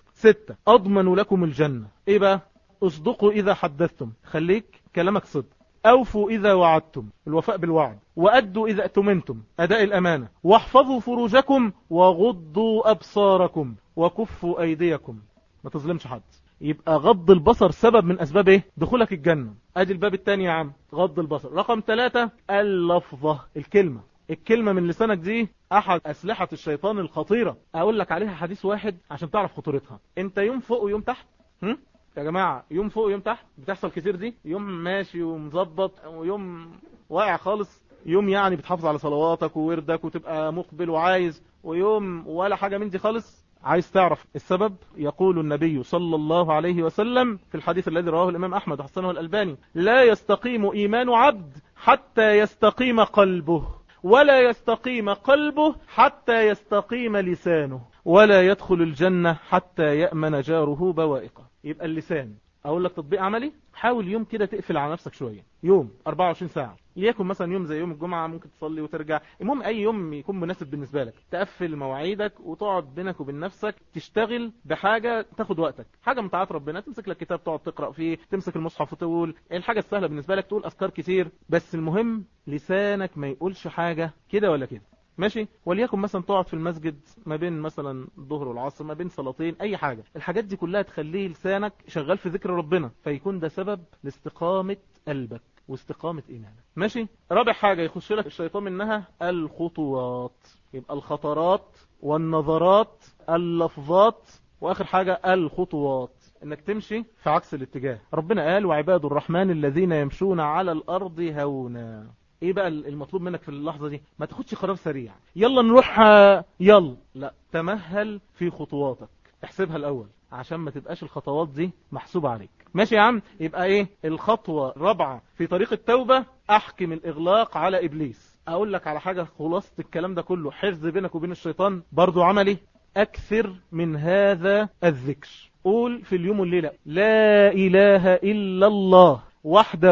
Speaker 1: 6 اضمن لكم الجنة. ايه بقى؟ اصدقوا اذا حدثتم، خليك كلامك صدق، أوفوا إذا وعدتم، الوفاء بالوعد، وأدوا إذا أتمنتم، أداء الأمانة، واحفظوا فروجكم، وغضوا أبصاركم، وكفوا أيديكم. ما تظلمش حد. يبقى غض البصر سبب من أسباب إيه؟ دخولك الجنة. أدي الباب الثاني يا عم، غض البصر. رقم 3 اللفظة، الكلمة من لسانك دي أحد أسلحة الشيطان الخطيرة. أقول لك عليها حديث واحد عشان تعرف خطورتها. أنت يوم فوق ويوم تحت، يا جماعة، يوم فوق ويوم تحت بتحصل كتير دي. يوم ماشي ومظبط، ويوم واقع خالص، يوم يعني بتحافظ على صلواتك ووردك وتبقى مقبل وعايز، ويوم ولا حاجة من دي خالص. عايز تعرف السبب؟ يقول النبي صلى الله عليه وسلم في الحديث الذي رواه الإمام أحمد وحسنه الألباني: لا يستقيم إيمان عبد حتى يستقيم قلبه، ولا يستقيم قلبه حتى يستقيم لسانه، ولا يدخل الجنة حتى يأمن جاره بوائقه. يبقى اللسان. اقول لك تطبيق عملي، حاول يوم كده تقفل على نفسك شوية، يوم 24 ساعة، ليكن مثلا يوم زي يوم الجمعة ممكن تصلي وترجع، المهم اي يوم يكون مناسب بالنسبة لك، تقفل مواعيدك وتقعد بينك وبين نفسك تشتغل بحاجة تاخد وقتك، حاجة من طاعات ربنا، تمسك لك كتاب تقعد تقرأ فيه، تمسك المصحف وتقول الحاجة السهلة بالنسبة لك، تقول اذكار كتير، بس المهم لسانك ما يقولش حاجة كده ولا كده. ماشي؟ وليكن مثلا تقعد في المسجد ما بين مثلا الظهر والعصر، ما بين صلاتين، اي حاجة، الحاجات دي كلها تخليه لسانك شغال في ذكر ربنا، فيكون ده سبب لاستقامة قلبك واستقامة ايمانك. ماشي؟ رابع حاجة يخش لك الشيطان منها الخطوات، يبقى الخطرات والنظرات، اللفظات، واخر حاجة الخطوات، انك تمشي في عكس الاتجاه. ربنا قال: وعباد الرحمن الذين يمشون على الارض هونا. ايه بقى المطلوب منك في اللحظة دي؟ ما تاخدش قرار سريع، يلا نروح يلا، لا، تمهل في خطواتك، احسبها الاول عشان ما تبقاش الخطوات دي محسوبة عليك. ماشي يا عم؟ يبقى ايه الخطوة الرابعة في طريق التوبة؟ احكم الاغلاق على ابليس. اقول لك على حاجة خلاصة الكلام ده كله، حفظ بينك وبين الشيطان برضو عملي. اكثر من هذا الذكر، قول في اليوم والليلة: لا اله الا الله وحده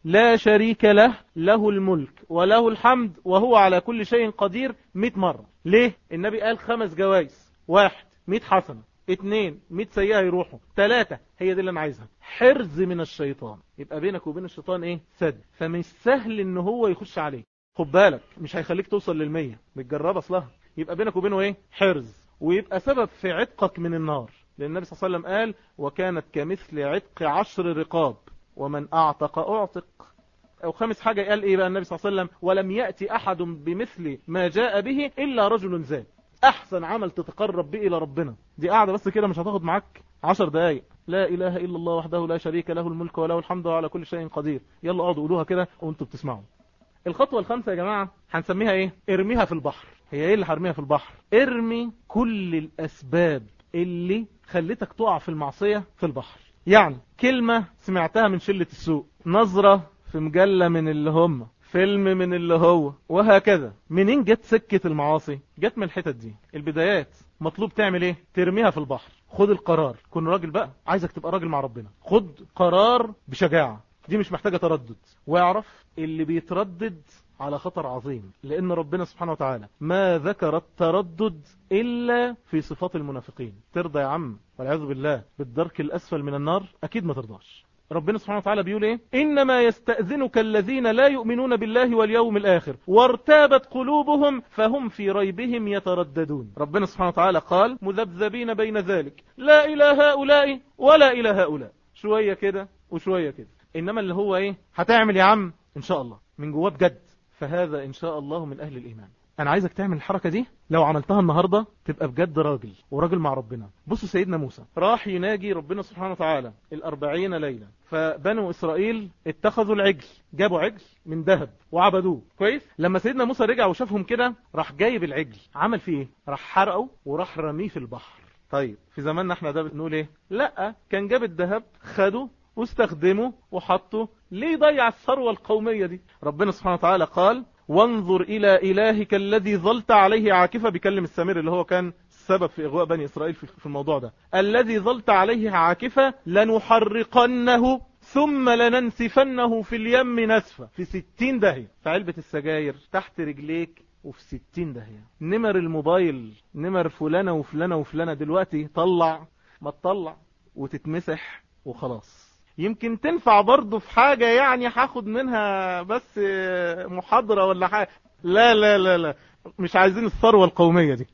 Speaker 1: لا شريك له، له الملك وله الحمد وهو على كل شيء قدير 100 مرة. ليه؟ النبي قال 5 جوائز: 1 100 حسنة، 2 100 سيئة يروحوا، 3 هي دي اللي انا عايزها، حرز من الشيطان. يبقى بينك وبين الشيطان ايه؟ سد. فمش سهل ان هو يخش عليك. خد بالك مش هيخليك توصل لل100، متجربة اصلها. يبقى بينك وبينه ايه؟ حرز، ويبقى سبب في عتقك من النار. لأن النبي صلى الله عليه وسلم قال: وكانت كمثل عتق 10 رقاب، ومن أعتق أعتق. أو 5 حاجة قال إيه بقى النبي صلى الله عليه وسلم: ولم يأتي أحد بمثل ما جاء به إلا رجل زاد. أحسن عمل تتقرب به إلى ربنا، دي قاعدة بس كده مش هتاخد معاك 10 دقايق. لا إله إلا الله وحده لا شريك له، الملك وله الحمد وعلى كل شيء قدير. يلا اقعدوا قولوها كده وانتوا بتسمعوا. الخطوة ال5 يا جماعة هنسميها ايه؟ ارميها في البحر. هي ايه اللي هرميها في البحر؟ ارمي كل الأسباب اللي خلتك تقع في المعصية في البحر. يعني كلمة سمعتها من شلة السوق، نظرة في مجلة من اللي هم، فيلم من اللي هو، وهكذا. منين جت سكة المعاصي؟ جت من الحتت دي، البدايات. مطلوب تعمل ايه؟ ترميها في البحر. خد القرار، كن راجل بقى، عايزك تبقى راجل مع ربنا. خد قرار بشجاعة، دي مش محتاجة تردد. واعرف اللي بيتردد على خطر عظيم، لأن ربنا سبحانه وتعالى ما ذكر التردد إلا في صفات المنافقين. ترضى يا عم والعياذ بالله بالدرك الأسفل من النار؟ أكيد ما ترضاش. ربنا سبحانه وتعالى بيقول ايه؟ إنما يستأذنك الذين لا يؤمنون بالله واليوم الآخر وارتابت قلوبهم فهم في ريبهم يترددون. ربنا سبحانه وتعالى قال: مذبذبين بين ذلك، لا إلى هؤلاء ولا إلى هؤلاء. شوية كده وشوية كده. إنما اللي هو ايه؟ هتعمل يا عم إن شاء الله من جواه بجد، فهذا إن شاء الله من أهل الإيمان. أنا عايزك تعمل الحركة دي، لو عملتها النهاردة تبقى بجد راجل، وراجل مع ربنا. بصوا سيدنا موسى راح يناجي ربنا سبحانه وتعالى 40 ليلة، فبنو إسرائيل اتخذوا العجل، جابوا عجل من ذهب وعبدوه كويس. لما سيدنا موسى رجع وشافهم كده، راح جايب العجل، عمل فيه ايه؟ راح حرقه وراح رميه في البحر. طيب في زماننا احنا ده بنقول ايه؟ لا، كان جاب الذهب، خده واستخدمه وحطه. ليه يضيع الثروة القومية دي؟ ربنا سبحانه وتعالى قال: وانظر إلى إلهك الذي ظلت عليه عاكفة. بيكلم السامري اللي هو كان السبب في إغواء بني إسرائيل في الموضوع ده. الذي ظلت عليه عاكفة لنحرقنه ثم لننسفنه في اليم نسفة. في 60 داهية. في علبة السجاير تحت رجليك وفي 60 داهية. نمر الموبايل، نمر فلانة وفلانة وفلانة دلوقتي طلع ما تطلع وتتمسح وخلاص. يمكن تنفع برضو في حاجة، يعني هاخد منها بس محاضرة ولا حاجة. لا لا لا لا، مش عايزين الثروة القومية دي.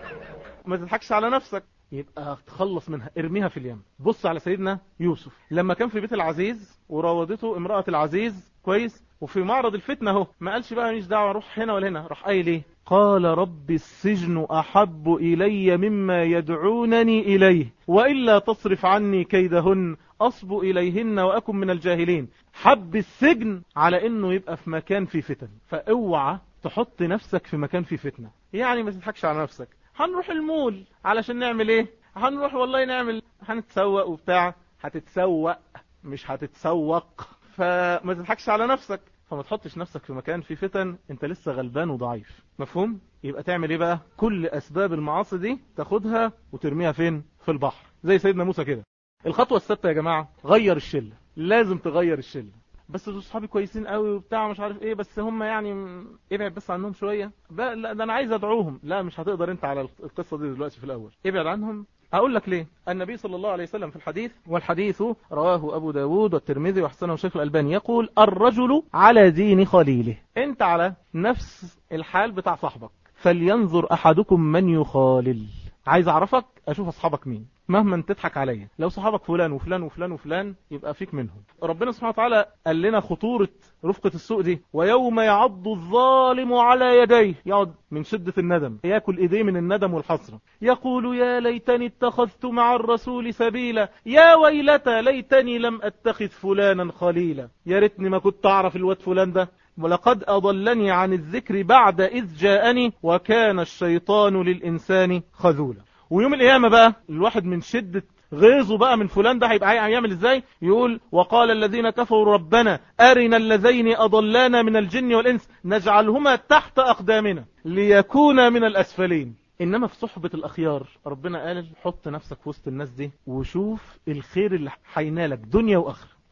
Speaker 1: ما تضحكش على نفسك. يبقى تخلص منها، ارميها في اليم. بص على سيدنا يوسف لما كان في بيت العزيز وراودته امرأة العزيز كويس، وفي معرض الفتنة اهو، ما قالش بقى ماليش دعوة اروح هنا ولا هنا. راح قايل ايه؟ قال: رب السجن احب الي مما يدعونني اليه والا تصرف عني كيدهن اصب اليهن واكن من الجاهلين. حب السجن على انه يبقى في مكان فيه فتن. فاوعى تحط نفسك في مكان فيه فتنة. يعني ما تضحكش على نفسك. هنروح المول علشان نعمل ايه؟ هنروح والله نعمل، هنتسوق وبتاع. هتتسوق مش هتتسوق. فما تضحكش على نفسك، فما تحطش نفسك في مكان فيه فتن، انت لسه غلبان وضعيف. مفهوم؟ يبقى تعمل ايه بقى؟ كل اسباب المعاصي دي تاخدها وترميها فين؟ في البحر، زي سيدنا موسى كده. الخطوة السادسة يا جماعة: غير الشلة. لازم تغير الشلة. بس دول صحابي كويسين قوي وبتاع مش عارف ايه، بس هم يعني ابعد بس عنهم شوية. لا ده انا عايز ادعوهم. لا مش هتقدر انت على القصة دي دلوقتي. في الاول ابعد عنهم. اقول لك ليه. النبي صلى الله عليه وسلم في الحديث، والحديث رواه ابو داود والترمذي وحسنه الشيخ الألباني، يقول: الرجل على دين خليله. انت على نفس الحال بتاع صاحبك، فلينظر احدكم من يخالل. عايز اعرفك اشوف اصحابك مين. مهما تضحك عليا، لو صحابك فلان وفلان وفلان وفلان يبقى فيك منهم. ربنا سبحانه وتعالى قال لنا خطورة رفقة السوء دي: ويوم يعض الظالم على يديه، يقعد من شدة الندم، ياكل ايديه من الندم والحسرة، يقول: يا ليتني اتخذت مع الرسول سبيلا، يا ويلتى ليتني لم اتخذ فلانا خليلا. يا ريتني ما كنت اعرف الواد فلان ده، ولقد أضلني عن الذكر بعد إذ جاءني وكان الشيطان للإنسان خذولا. ويوم القيامة بقى الواحد من شدة غيظه بقى من فلان ده هيعمل ازاي؟ يقول: وقال الذين كفروا ربنا أرنا الذين أضلانا من الجن والإنس نجعلهما تحت أقدامنا ليكونا من الأسفلين. إنما في صحبة الأخيار ربنا قال: حط نفسك في وسط الناس دي وشوف الخير اللي هينالك دنيا وآخرة.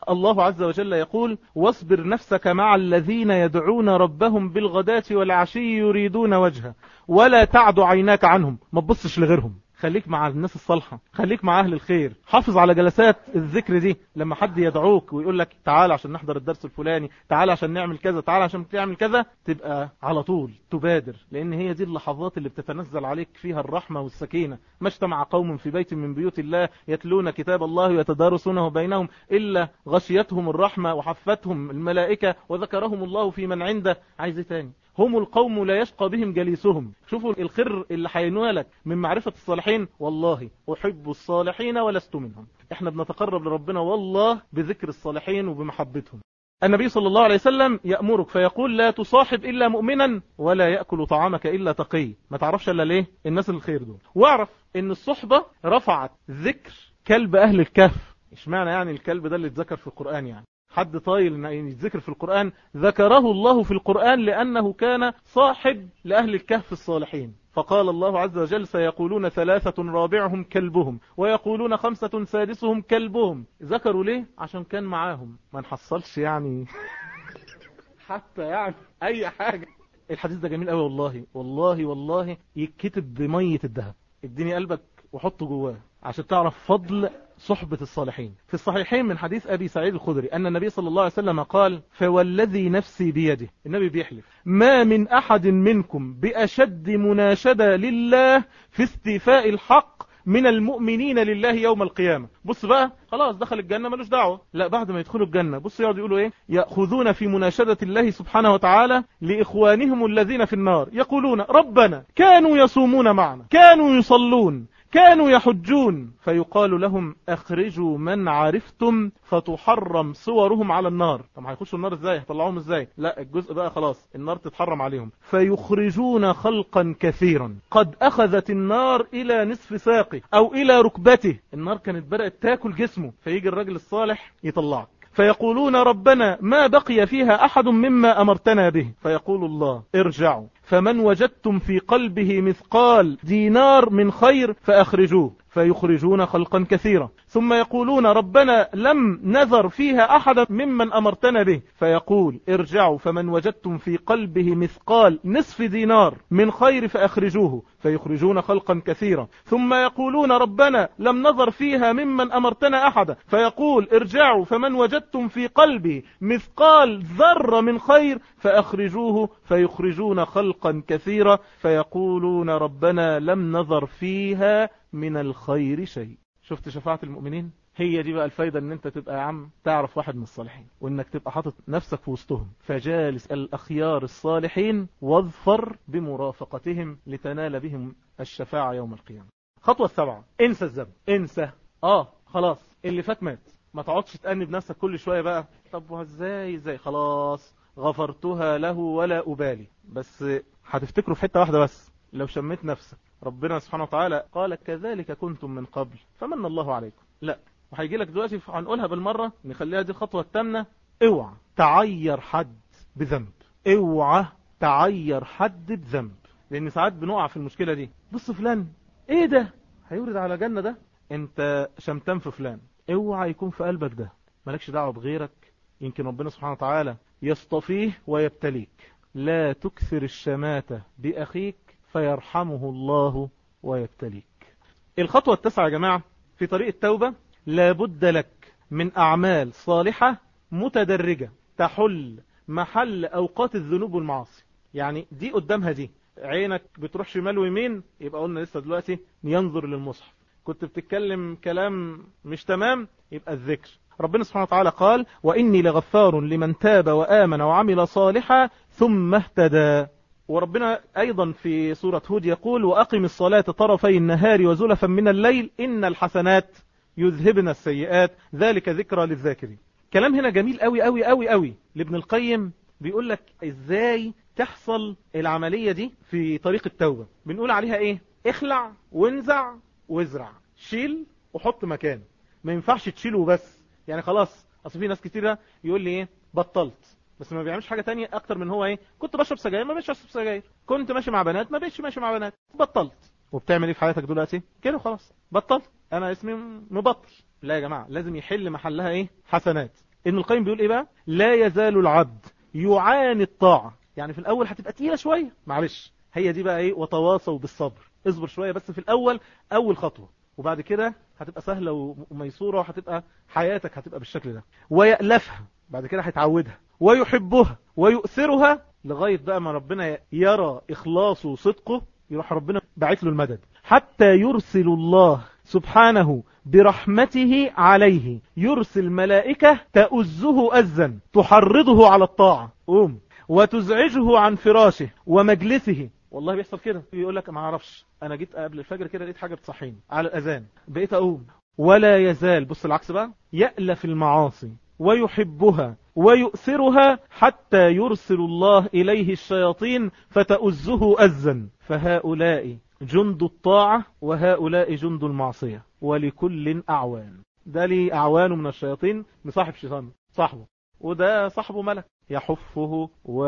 Speaker 1: الله عز وجل يقول واصبر نفسك مع الذين يدعون ربهم بالغداة والعشي يريدون وجهه ولا تعد عيناك عنهم. ما تبصش لغيرهم، خليك مع الناس الصالحة، خليك مع أهل الخير، حافظ على جلسات الذكر دي. لما حد يدعوك ويقول لك تعال عشان نحضر الدرس الفلاني، تعال عشان نعمل كذا، تعال عشان تعمل كذا، تبقى على طول تبادر، لأن هي دي اللحظات اللي بتتنزل عليك فيها الرحمة والسكينة. ما اجتمع قوم في بيت من بيوت الله يتلون كتاب الله ويتدارسونه بينهم إلا غشيتهم الرحمة وحفتهم الملائكة وذكرهم الله في من عنده. عايز تاني؟ هم القوم لا يشقى بهم جليسهم. شوفوا الخير اللي هينالك من معرفة الصالحين. والله أحب الصالحين ولست منهم. احنا بنتقرب لربنا والله بذكر الصالحين وبمحبتهم. النبي صلى الله عليه وسلم يأمرك فيقول لا تصاحب إلا مؤمنا ولا يأكل طعامك إلا تقي. ما تعرفش إلا ليه الناس الخير دول. واعرف ان الصحبة رفعت ذكر كلب أهل الكهف. اشمعنى يعني الكلب ده اللي اتذكر في القرآن؟ يعني حد طايل ان يتذكر في القرآن؟ ذكره الله في القرآن لأنه كان صاحب لأهل الكهف الصالحين. فقال الله عز وجل سيقولون 3 رابعهم كلبهم ويقولون 5 سادسهم كلبهم. ذكروا ليه؟ عشان كان معاهم. ما نحصلش يعني حتى يعني اي حاجة. الحديث ده جميل قوي والله والله والله، يتكتب بمية الذهب. اديني قلبك وحطه جواه عشان تعرف فضل صحبة الصالحين. في الصحيحين من حديث أبي سعيد الخدري أن النبي صلى الله عليه وسلم قال فوالذي نفسي بيده، النبي بيحلف، ما من أحد منكم بأشد مناشدة لله في استيفاء الحق من المؤمنين لله يوم القيامة. بص بقى، خلاص دخل الجنة ملوش دعوة، لا بعد ما يدخلوا الجنة بص يقعد يقولوا ايه؟ يأخذون في مناشدة الله سبحانه وتعالى لإخوانهم الذين في النار يقولون ربنا كانوا يصومون معنا، كانوا يصلون، كانوا يحجون، فيقال لهم اخرجوا من عرفتم فتحرم صورهم على النار. طب هيخشوا النار ازاي؟ هيطلعوهم ازاي؟ لا الجزء بقى خلاص النار تتحرم عليهم. فيخرجون خلقا كثيرا قد اخذت النار الى نصف ساقه او الى ركبته. النار كانت بدأت تاكل جسمه، فيجي الرجل الصالح يطلعك. فيقولون ربنا ما بقي فيها أحد مما أمرتنا به. فيقول الله ارجعوا فمن وجدتم في قلبه مثقال دينار من خير فأخرجوه. فيخرجون خلقا كثيرا. ثم يقولون ربنا لم نذر فيها أحدا ممن أمرتنا به. فيقول ارجعوا فمن وجدتم في قلبه مثقال نصف دينار من خير فأخرجوه. فيخرجون خلقا كثيرا. ثم يقولون ربنا لم نذر فيها ممن أمرتنا أحدا. فيقول ارجعوا فمن وجدتم في قلبه مثقال ذرة من خير فأخرجوه. فيخرجون خلقا كثيرا. فيقولون ربنا لم نذر فيها من الخير شيء. شفت شفاعة المؤمنين؟ هي دي بقى الفايدة، ان انت تبقى يا عم تعرف واحد من الصالحين وانك تبقى حاطط نفسك في وسطهم. فجالس الأخيار الصالحين واظفر بمرافقتهم لتنال بهم الشفاعة يوم القيامة. خطوة 7 انسى الذنب. انسى خلاص اللي فات مات. ما تقعدش تأنب نفسك كل شوية بقى طب ازاي خلاص غفرتها له ولا أبالي. بس هتفتكروا في حتة واحدة بس، لو شميت نفسك ربنا سبحانه وتعالى قال كذلك كنتم من قبل فمن الله عليكم. لا، وهيجي لك دلوقتي هنقولها بالمرة نخليها دي الخطوة الثامنة. اوعى تعير حد بذنب. اوعى تعير حد بذنب، لان ساعات بنقع في المشكلة دي. بص فلان ايه ده هيورد على جنة، ده انت شمتان في فلان. اوعى يكون في قلبك ده. مالكش دعوة بغيرك، يمكن ربنا سبحانه وتعالى يصطفيه ويبتليك. لا تكثر الشماتة بأخيك فيرحمه الله ويبتليك. الخطوة 9 يا جماعة في طريق التوبة، لابد لك من أعمال صالحة متدرجة تحل محل أوقات الذنوب والمعاصي. يعني دي قدامها دي، عينك بتروح شمال ويمين، يبقى قلنا لسه دلوقتي ينظر للمصحف. كنت بتتكلم كلام مش تمام، يبقى الذكر. ربنا سبحانه وتعالى قال وإني لغفار لمن تاب وآمن وعمل صالحا ثم اهتدى. وربنا أيضا في سورة هود يقول وأقم الصلاة طرفي النهار وزلفا من الليل إن الحسنات يذهبن السيئات ذلك ذكرى للذاكرين. كلام هنا جميل قوي قوي قوي قوي لابن القيم، بيقول لك ازاي تحصل العملية دي في طريق التوبة. بنقول عليها ايه؟ اخلع وانزع وازرع. شيل وحط مكان. ما ينفعش تشيله وبس. يعني خلاص اصل في ناس كتيرة يقول لي ايه بطلت، بس ما بيعملش حاجة تانية اكتر من هو ايه كنت بشرب سجاير ما بقتش اشرب سجاير، كنت ماشي مع بنات ما بقتش ماشي مع بنات، بطلت. وبتعمل ايه في حياتك دلوقتي كده؟ خلاص بطلت، انا اسمي مبطل. لا يا جماعة، لازم يحل محلها ايه؟ حسنات. ابن القيم بيقول ايه بقى؟ لا يزال العبد يعاني الطاعة. يعني في الاول هتبقى تقيلة شوية، معلش، هي دي بقى ايه، وتواصوا بالصبر، اصبر شوية بس في الاول، اول خطوة، وبعد كده هتبقى سهلة وميسورة، وهتبقى حياتك هتبقى بالشكل ده. ويألفها، بعد كده هيتعودها، ويحبها ويؤثرها، لغاية بقى ما ربنا يرى إخلاصه وصدقه، يروح ربنا باعت له المدد، حتى يرسل الله سبحانه برحمته عليه، يرسل ملائكة تأزه أزا تحرضه على الطاعة، وتزعجه عن فراشه ومجلسه. والله بيحصل كده، يقول لك ما اعرفش، انا جيت قبل الفجر كده لقيت حاجة بتصحيني على الأذان، بقيت أقوم. ولا يزال، بص العكس بقى، يألف المعاصي ويحبها ويؤثرها، حتى يرسل الله إليه الشياطين فتأزه أزا. فهؤلاء جند الطاعة وهؤلاء جند المعصية، ولكل أعوان. ده لي أعوان من الشياطين، مصاحب شيطان صاحبه، وده صاحبه ملك يحفه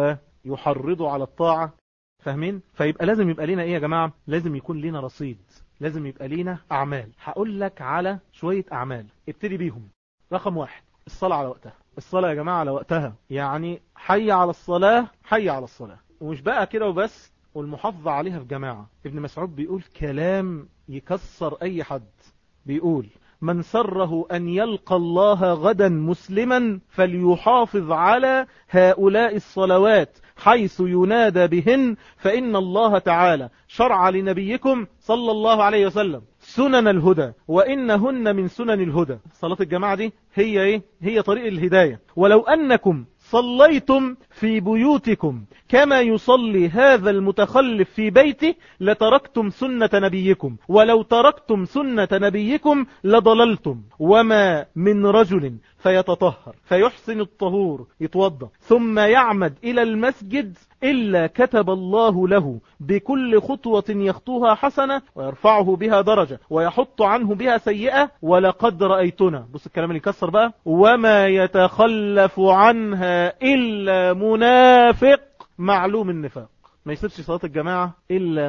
Speaker 1: ويحرضه على الطاعة. فاهمين؟ فيبقى لازم يبقى لنا ايه يا جماعة؟ لازم يكون لنا رصيد، لازم يبقى لنا أعمال. هقول لك على شوية أعمال ابتدي بيهم. رقم 1، الصلاة على وقتها. الصلاة يا جماعة على وقتها، يعني حي على الصلاة، حي على الصلاة. ومش بقى كده وبس، والمحافظة عليها في جماعة. ابن مسعود بيقول كلام يكسر أي حد، بيقول من سره أن يلقى الله غدا مسلما فليحافظ على هؤلاء الصلوات حيث ينادى بهن، فإن الله تعالى شرع لنبيكم صلى الله عليه وسلم سنن الهدى، وإنهن من سنن الهدى. صلاة الجماعة دي هي ايه؟ هي طريق الهداية. ولو أنكم صليتم في بيوتكم كما يصلي هذا المتخلف في بيته لتركتم سنة نبيكم، ولو تركتم سنة نبيكم لضللتم. وما من رجل فيتطهر فيحسن الطهور، يتوضا، ثم يعمد إلى المسجد إلا كتب الله له بكل خطوة يخطوها حسنة، ويرفعه بها درجة، ويحط عنه بها سيئة. ولقد رأيتنا، بص الكلام اللي يكسر بقى، وما يتخلف عنها إلا منافق معلوم النفاق. ما يصيرش صلاة الجماعة إلا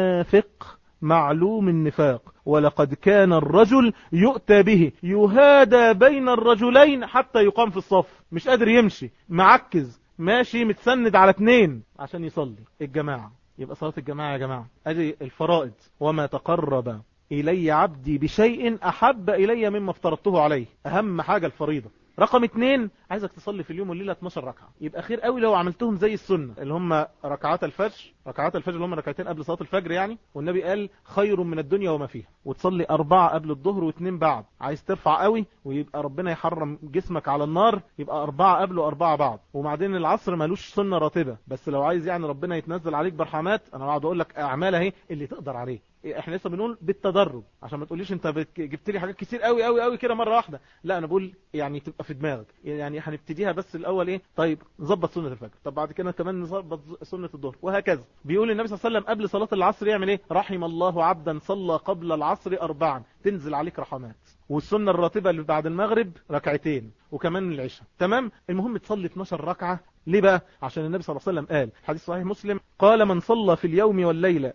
Speaker 1: منافق معلوم النفاق. ولقد كان الرجل يؤتى به يهادى بين الرجلين حتى يقام في الصف، مش قادر يمشي، معكز، ماشي متسند على 2 عشان يصلي الجماعة. يبقى صلاة الجماعة يا جماعة ادي الفرائض. وما تقرب إلي عبدي بشيء أحب إلي مما افترضته عليه، أهم حاجة الفريضة. رقم 2، عايزك تصلي في اليوم والليلة 12 ركعة. يبقى خير قوي لو عملتهم زي السنة اللي هم ركعات الفجر، ركعات الفجر اللي هم ركعتين قبل صلاة الفجر يعني، والنبي قال خير من الدنيا وما فيها. وتصلي 4 قبل الظهر و2 بعد. عايز ترفع قوي ويبقى ربنا يحرم جسمك على النار، يبقى 4 قبل و4 بعد. وبعدين العصر مالوش سنة راتبة، بس لو عايز يعني ربنا يتنزل عليك برحمات، انا قاعد اقول لك اعمال اهي اللي تقدر عليه. احنا لسه بنقول بالتدرج عشان ما تقوليش انت جبت لي حاجات كتير قوي قوي قوي كده مره واحده. لا انا بقول يعني تبقى في دماغك، يعني هنبتديها بس الاول ايه، طيب نظبط سنه الفجر، طب بعد كده كمان نظبط سنه الظهر، وهكذا. بيقول النبي صلى الله عليه وسلم قبل صلاه العصر يعمل ايه؟ رحم الله عبدا صلى قبل العصر 4 تنزل عليك رحمات. والسنه الراتبه اللي بعد المغرب 2 وكمان العشاء. تمام. المهم تصلي 12 ركعه. ليه بقى؟ عشان النبي صلى الله عليه وسلم قال، حديث صحيح مسلم، قال من صلى في اليوم والليلة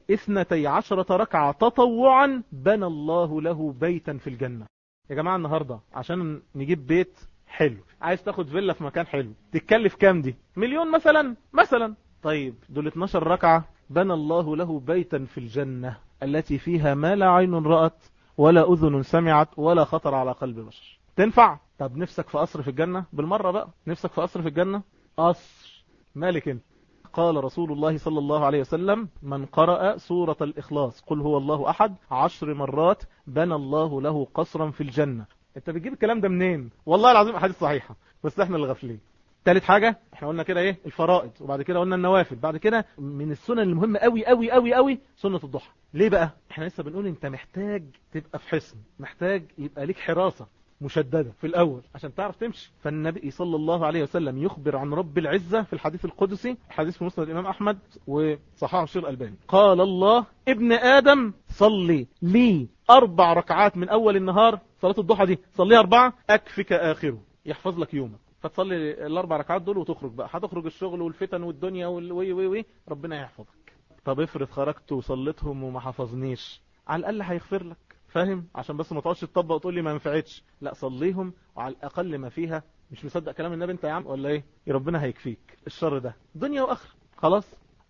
Speaker 1: 12 ركعة تطوعا بنى الله له بيتا في الجنة. يا جماعة النهاردة عشان نجيب بيت حلو، عايز تاخد فيلا في مكان حلو، تتكلف كام دي؟ 1,000,000 مثلا. طيب دول 12 ركعة بنى الله له بيتا في الجنة التي فيها ما لا عين رأت ولا أذن سمعت ولا خطر على قلب بشر. تنفع؟ طب نفسك في قصر في الجنة؟ بالمرة بقى، نفسك في قصر في الجنة؟ قصر مالك انت. قال رسول الله صلى الله عليه وسلم من قرأ سورة الإخلاص قل هو الله أحد 10 مرات بنى الله له قصرا في الجنة. انت بتجيب الكلام ده منين؟ والله العظيم حديث صحيحة، بس احنا اللي غافلين. ثالث حاجة احنا قلنا كده ايه؟ الفرائض، وبعد كده قلنا النوافل، بعد كده من السنن المهمة قوي قوي قوي قوي سنة الضحى. ليه بقى؟ احنا لسه بنقول انت محتاج تبقى في حصن، محتاج يبقى ليك حراسة مشددة في الأول عشان تعرف تمشي. فالنبي صلى الله عليه وسلم يخبر عن رب العزة في الحديث القدسي، حديث في مسند الإمام أحمد وصححه الشيخ الألباني، قال الله ابن آدم صلي لي 4 ركعات من أول النهار، صلاة الضحى دي صليها 4 أكفك آخره، يحفظ لك يومك. فتصلي 4 ركعات دول وتخرج بقى، هتخرج الشغل والفتن والدنيا وي ربنا يحفظك. طب افرض خرجت وصليتهم وما حفظنيش، على الأقل هيغفر لك. فاهم؟ عشان بس ما تقعدش تطبق وتقول لي ما ينفعتش، لا صليهم وعلى الأقل ما فيها مش مصدق كلام النبي انت يا عم ولا ايه؟ ربنا هيكفيك الشر ده دنيا واخره. خلاص.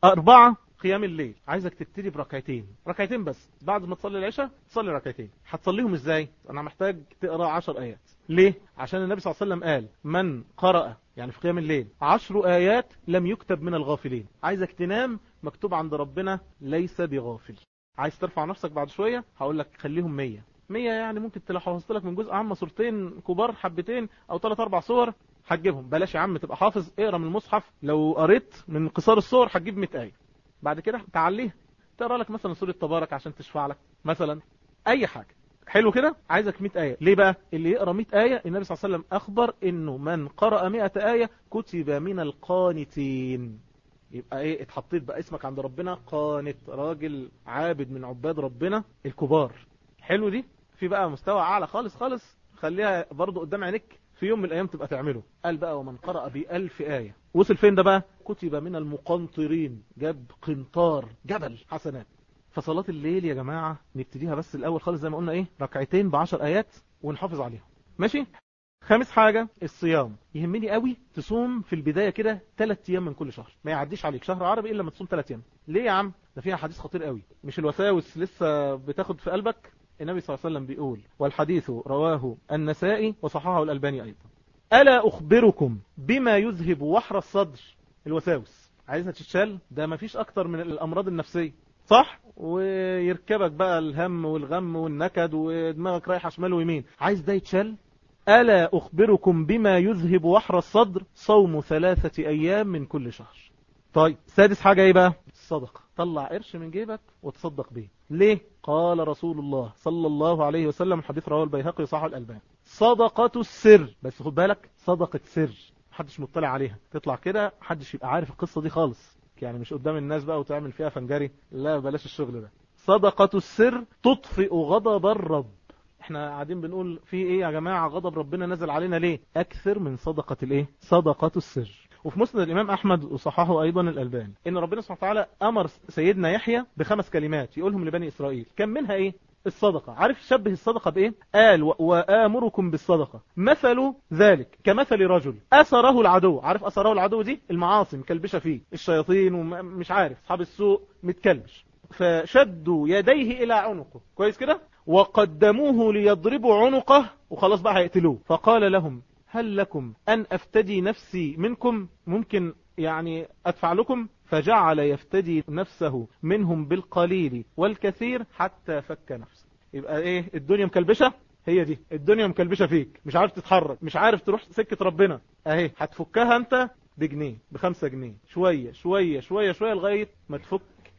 Speaker 1: 4 قيام الليل، عايزك تبتدي ركعتين بس. بعد ما تصلي العشاء تصلي ركعتين. هتصليهم ازاي؟ انا محتاج تقرا 10 ايات. ليه؟ عشان النبي صلى الله عليه وسلم قال من قرأ يعني في قيام الليل 10 آيات لم يكتب من الغافلين. عايزك تنام مكتوب عند ربنا ليس بغافل. عايز ترفع نفسك بعد شوية هقول لك خليهم 100 يعني ممكن لو حفظت لك من جزء عام صورتين كبار حبتين او 3-4 صور هتجيبهم. بلاش يا عم تبقى حافظ، اقرا من المصحف. لو قريت من قصار الصور هتجيب 100 آية. بعد كده تعليها تقرا لك مثلا سورة تبارك عشان تشفع لك مثلا، اي حاجة. حلو كده. عايزك 100 آية. ليه بقى؟ اللي يقرأ 100 آية النبي صلى الله عليه وسلم أخبر إنه من قرأ 100 آية كتب من القانتين. يبقى إيه؟ اتحطيت بقى اسمك عند ربنا قانت، راجل عابد من عباد ربنا الكبار. حلو دي. في بقى مستوى أعلى خالص خالص، خليها برضو قدام عينك في يوم من الأيام تبقى تعمله. قال بقى ومن قرأ ب1000 آية وصل فين ده بقى؟ كتب من المقنطرين، جاب قنطار جبل حسنات. فصلاة الليل يا جماعة نبتديها بس الأول خالص زي ما قلنا إيه؟ ركعتين ب10 آيات ونحافظ عليهم. ماشي؟ 5 حاجة الصيام. يهمني قوي تصوم في البداية كده 3 أيام من كل شهر، ما يعديش عليك شهر عربي إلا ما تصوم 3 أيام. ليه يا عم؟ ده فيها حديث خطير قوي، مش الوساوس لسه بتاخد في قلبك. النبي صلى الله عليه وسلم بيقول، والحديث رواه النسائي وصححه الألباني أيضا: ألا أخبركم بما يذهب وحر الصدر؟ الوساوس عايزها تتشال. ده ما فيش أكتر من الأمراض النفسية، صح؟ ويركبك بقى الهم والغم والنكد ودماغك رايحة شمال ويمين. عايز ده يتشال؟ ألا أخبركم بما يذهب وحر الصدر؟ صوم 3 أيام من كل شهر. طيب 6 حاجة ايه بقى؟ الصدقة. طلع قرش من جيبك وتصدق بيه. ليه؟ قال رسول الله صلى الله عليه وسلم، حديث رواه البيهقي وصححه الألباني: صدقة السر. بس خد بالك صدقة سر، محدش مطلع عليها. تطلع كده محدش يبقى عارف القصة دي خالص، يعني مش قدام الناس بقى وتعمل فيها فنجري. لا بلاش الشغل ده. صدقة السر تطفئ غضب الرب. احنا قاعدين بنقول في ايه يا جماعة؟ غضب ربنا نزل علينا ليه؟ اكثر من صدقة الايه؟ صدقة السر. وفي مسند الامام احمد وصححه ايضا الالباني ان ربنا سبحانه وتعالى امر سيدنا يحيى ب5 كلمات يقولهم لبني اسرائيل، كان منها ايه؟ الصدقة. عارف شبه الصدقة بايه؟ قال وآمركم بالصدقة مثل ذلك كمثل رجل أسره العدو. عارف أسره العدو دي؟ المعاصي مكلبشة فيه، الشياطين ومش عارف أصحاب السوء متكلبش، فشدوا يديه إلى عنقه كويس كده وقدموه ليضربوا عنقه وخلاص بقى هيقتلوه. فقال لهم هل لكم أن أفتدي نفسي منكم؟ ممكن يعني أدفع لكم؟ فجعل يفتدي نفسه منهم بالقليل والكثير حتى فك نفسه. يبقى ايه؟ الدنيا مكلبشة. هي دي الدنيا مكلبشة فيك، مش عارف تتحرك، مش عارف تروح سكة ربنا. اهي هتفكها انت بجنيه ب5 جنيه، شوية شوية شوية شوية لغاية ما تفك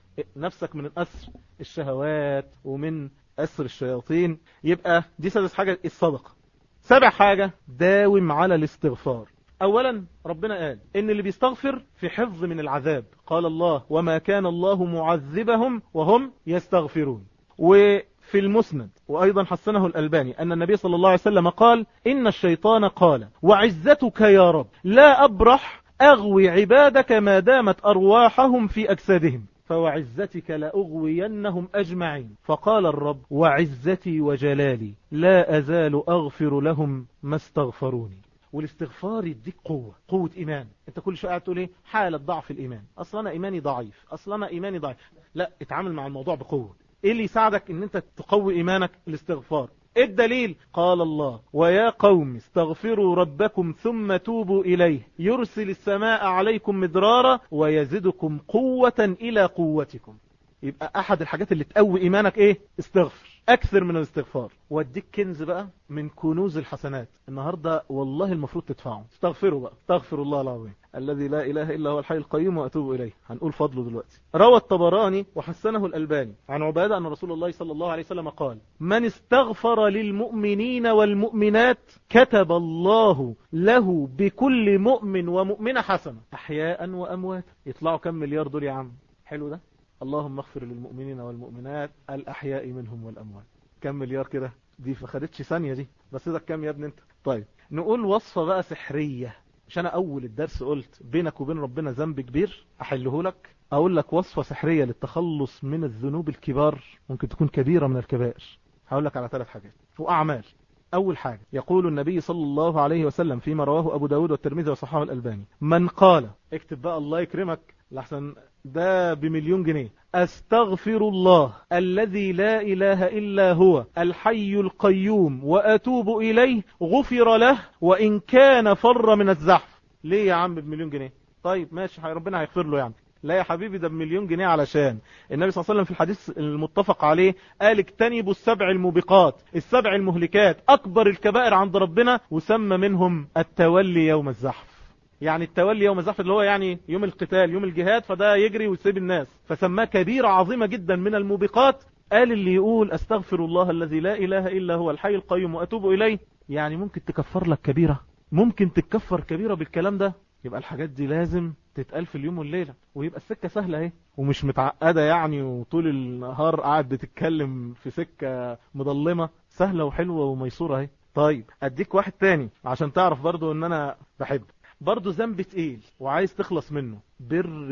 Speaker 1: نفسك من أسر الشهوات ومن أسر الشياطين. يبقى دي 6 حاجة الصدقة. 7 حاجة داوم على الاستغفار. اولا ربنا قال ان اللي بيستغفر في حفظ من العذاب. قال الله وما كان الله معذبهم وهم يستغفرون. وفي المسند وايضا حسنه الالباني ان النبي صلى الله عليه وسلم قال ان الشيطان قال وعزتك يا رب لا ابرح اغوي عبادك ما دامت ارواحهم في اجسادهم فوعزتك لأغوينهم أجمعين. فقال الرب وعزتي وجلالي لا أزال أغفر لهم ما استغفروني. والاستغفار يديك قوة إيمان. انت كل شوية قاعد تقول ايه؟ حالة ضعف الإيمان، أصلا أنا إيماني ضعيف، أصلا أنا إيماني ضعيف. لا، اتعامل مع الموضوع بقوة. ايه اللي يساعدك ان انت تقوي إيمانك؟ الاستغفار. ايه الدليل؟ قال الله ويا قوم استغفروا ربكم ثم توبوا إليه يرسل السماء عليكم مدرارا ويزدكم قوة إلى قوتكم. يبقى أحد الحاجات اللي تقوي إيمانك ايه؟ استغفر، أكثر من الاستغفار. واديك كنز بقى من كنوز الحسنات النهاردة والله المفروض تدفعه. استغفروا بقى. استغفر الله العظيم الذي لا إله إلا هو الحي القيوم وأتوب إليه. هنقول فضله دلوقتي. روى الطبراني وحسنه الألباني عن عبادة أن رسول الله صلى الله عليه وسلم قال من استغفر للمؤمنين والمؤمنات كتب الله له بكل مؤمن ومؤمنة حسنة أحياء وأموات. يطلعوا كم مليار دول يا عم؟ حلو ده. اللهم اغفر للمؤمنين والمؤمنات الأحياء منهم والأموات. كم مليار كده؟ دي فخدتش ثانية دي. بس ده كم يا ابن انت؟ طيب نقول وصفة بقى سحرية. مش انا اول الدرس قلت بينك وبين ربنا ذنب كبير احله لك؟ اقول لك وصفة سحرية للتخلص من الذنوب الكبار، ممكن تكون كبيرة من الكبائر. هقول لك على 3 حاجات واعمال. أول حاجة يقول النبي صلى الله عليه وسلم فيما رواه أبو داود والترمذي وصححه الألباني: من قال، اكتب بقى الله يكرمك لحسن ده بمليون جنيه: أستغفر الله الذي لا إله إلا هو الحي القيوم وأتوب إليه غفر له وإن كان فر من الزحف. ليه يا عم بمليون جنيه؟ طيب ماشي، ربنا هيغفر له يعني. لا يا حبيبي، ده بمليون جنيه علشان النبي صلى الله عليه وسلم في الحديث المتفق عليه قال: اجتنبوا السبع الموبقات، السبع المهلكات، أكبر الكبائر عند ربنا، وسمى منهم التولي يوم الزحف. يعني التولي يوم الزحف اللي هو يعني يوم القتال، يوم الجهاد، فده يجري ويسيب الناس، فسماه كبيرة عظيمة جدا من الموبقات. قال اللي يقول أستغفر الله الذي لا إله إلا هو الحي القيوم وأتوب إليه، يعني ممكن تكفر لك كبيرة، ممكن تكفر كبيرة بالكلام ده. يبقى الحاجات دي لازم تتقال في اليوم والليلة، ويبقى السكة سهلة اهي ومش متعقدة يعني، وطول النهار قاعد بتتكلم في سكة مضلمة، سهلة وحلوة وميسورة اهي. طيب اديك واحد تاني عشان تعرف برضو ان انا بحب، برضو ذنب تقيل وعايز تخلص منه: بر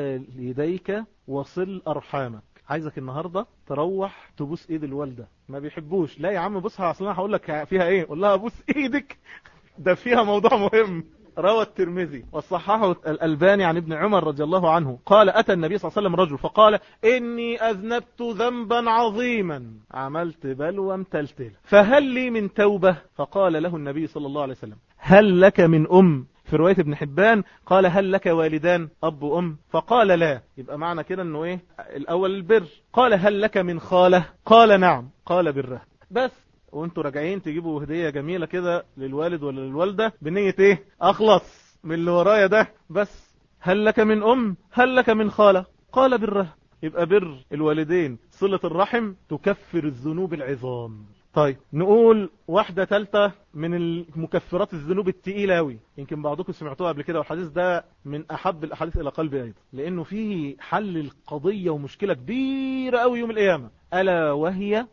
Speaker 1: والديك وصل ارحامك. عايزك النهاردة تروح تبوس ايد الوالدة. ما بيحبوش، لا يا عم بوسها، اصلا هقول لك فيها ايه، قول لها بوس ايدك ده فيها موضوع مهم. روى الترمذي وصححه الألباني عن ابن عمر رضي الله عنه قال: أتى النبي صلى الله عليه وسلم رجل فقال: إني أذنبت ذنبا عظيما، عملت بلوى متلتل، فهل لي من توبة؟ فقال له النبي صلى الله عليه وسلم: هل لك من أم؟ في رواية ابن حبان قال: هل لك والدان أب وأم؟ فقال: لا. يبقى معنى كده انه ايه؟ الأول البر. قال: هل لك من خالة؟ قال: نعم. قال: بره. بس وانتوا راجعين تجيبوا هدية جميلة كده للوالد ولا للوالدة بنية ايه؟ اخلص من اللي ورايا ده بس. هل لك من ام؟ هل لك من خالة؟ قال: بره. يبقى بر الوالدين، صلة الرحم، تكفر الذنوب العظام. طيب نقول واحدة ثالثة من المكفرات الذنوب التقيلة أوي، يمكن بعضكم سمعتوها قبل كده، والحديث ده من أحب الأحاديث إلى قلبي أيضا، لأنه فيه حل القضية ومشكلة كبيرة أوي يوم القيامة، ألا وهي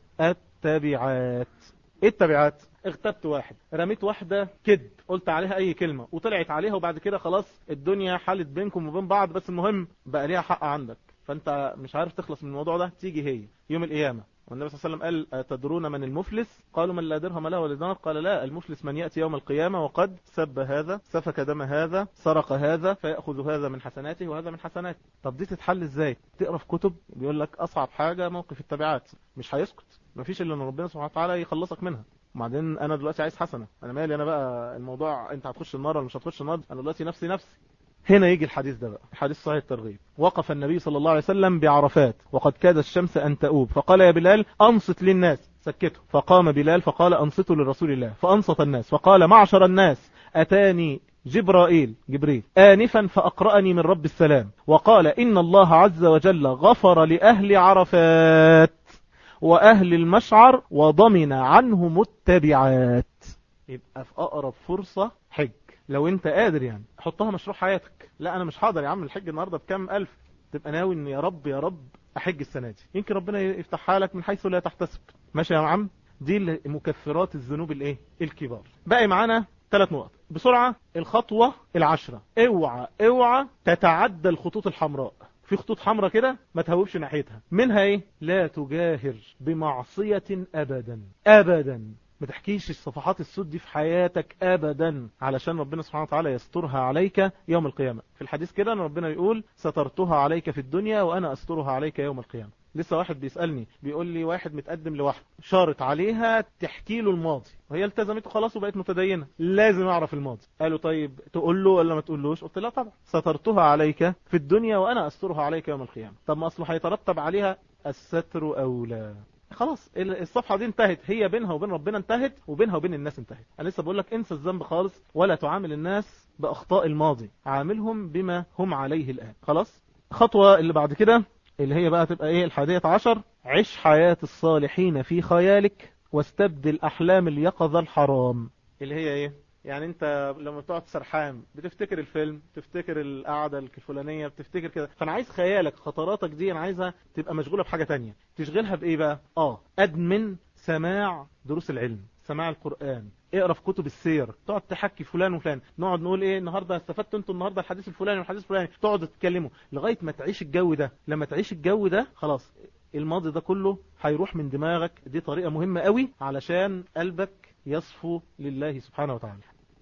Speaker 1: التبعات. ايه التبعات؟ اغتبت واحد، رميت واحدة كذب، قلت عليها اي كلمة وطلعت عليها، وبعد كده خلاص الدنيا حلت بينكم وبين بعض، بس المهم بقى ليها حق عندك، فانت مش عارف تخلص من الموضوع ده، تيجي هي يوم القيامة. والنبي صلى الله عليه وسلم قال: تدرون من المفلس؟ قالوا: من لا درهم له ولا دينار. قال: لا، المفلس من يأتي يوم القيامة وقد سب هذا، سفك دم هذا، سرق هذا، فيأخذ هذا من حسناته وهذا من حسناته. طب دي تتحل ازاي؟ تقرا في كتب بيقول لك اصعب حاجة موقف التبعات، مش هيسكت، مفيش الا ان ربنا سبحانه وتعالى يخلصك منها. وبعدين انا دلوقتي عايز حسنة، انا مالي انا بقى الموضوع، انت هتخش النار ولا مش هتخش النار، انا دلوقتي نفسي. هنا يجي الحديث ده بقى، حديث صحيح الترغيب. وقف النبي صلى الله عليه وسلم بعرفات وقد كاد الشمس أن تؤوب، فقال: يا بلال أنصت للناس، سكته. فقام بلال فقال: أنصتوا لرسول الله، فأنصت الناس، فقال: معشر الناس، أتاني جبريل آنفا فأقرأني من رب السلام، وقال: إن الله عز وجل غفر لأهل عرفات وأهل المشعر وضمن عنهم التبعات. يبقى في أقرب فرصة حج، لو انت قادر يعني حطها مشروع حياتك. لا انا مش حاضر يا عم الحج النهارده بكام الف، تبقى ناوي ان يا رب احج السنه دي، يمكن ربنا يفتحها لك من حيث لا تحتسب. ماشي يا عم؟ دي مكفرات الذنوب الايه الكبار. باقي معانا 3 نقط بسرعه. الخطوه العشرة: اوعى تتعدى الخطوط الحمراء. في خطوط حمراء كده ما تهوبش ناحيتها. منها ايه؟ لا تجاهر بمعصيه ابدا. ما تحكيش الصفحات السود دي في حياتك ابدا، علشان ربنا سبحانه وتعالى يسترها عليك يوم القيامة. في الحديث كده ان ربنا يقول: سترتها عليك في الدنيا وانا استرها عليك يوم القيامة. لسه واحد بيسألني بيقول لي واحد متقدم لواحد شارط عليها تحكي له الماضي، وهي التزمته خلاص وبقت متدينة، لازم اعرف الماضي. قالوا: طيب تقول له ولا ما تقولوش؟ قلت لا طبعا، سترتها عليك في الدنيا وانا استرها عليك يوم القيامة. طب ما اصله هيترتب عليها الستر اولى. خلاص الصفحة دي انتهت، هي بينها وبين ربنا انتهت، وبينها وبين الناس انتهت. انا لسه بقول لك انسى الذنب خالص، ولا تعامل الناس باخطاء الماضي، عاملهم بما هم عليه الان. خلاص. خطوة اللي بعد كده اللي هي بقى تبقى ايه؟ 11: عش حياة الصالحين في خيالك واستبدل احلام اليقظة الحرام. اللي هي ايه؟ يعني انت لما بتقعد سرحان بتفتكر الفيلم، بتفتكر القعدة الفلانية، بتفتكر كده، فانا عايز خيالك، خطراتك دي انا عايزها تبقى مشغولة بحاجة تانية. تشغلها بايه بقى؟ ادمن سماع دروس العلم، سماع القرآن، اقرا في كتب السير، تقعد تحكي فلان وفلان، نقعد نقول ايه النهارده استفدتوا انتوا النهارده الحديث الفلاني والحديث الفلاني، تقعدوا تتكلموا لغايه ما تعيش الجو ده. لما تعيش الجو ده خلاص الماضي ده كله هيروح من دماغك. دي طريقه مهمه قوي علشان قلبك يصفو لله سبحانه وتعالى.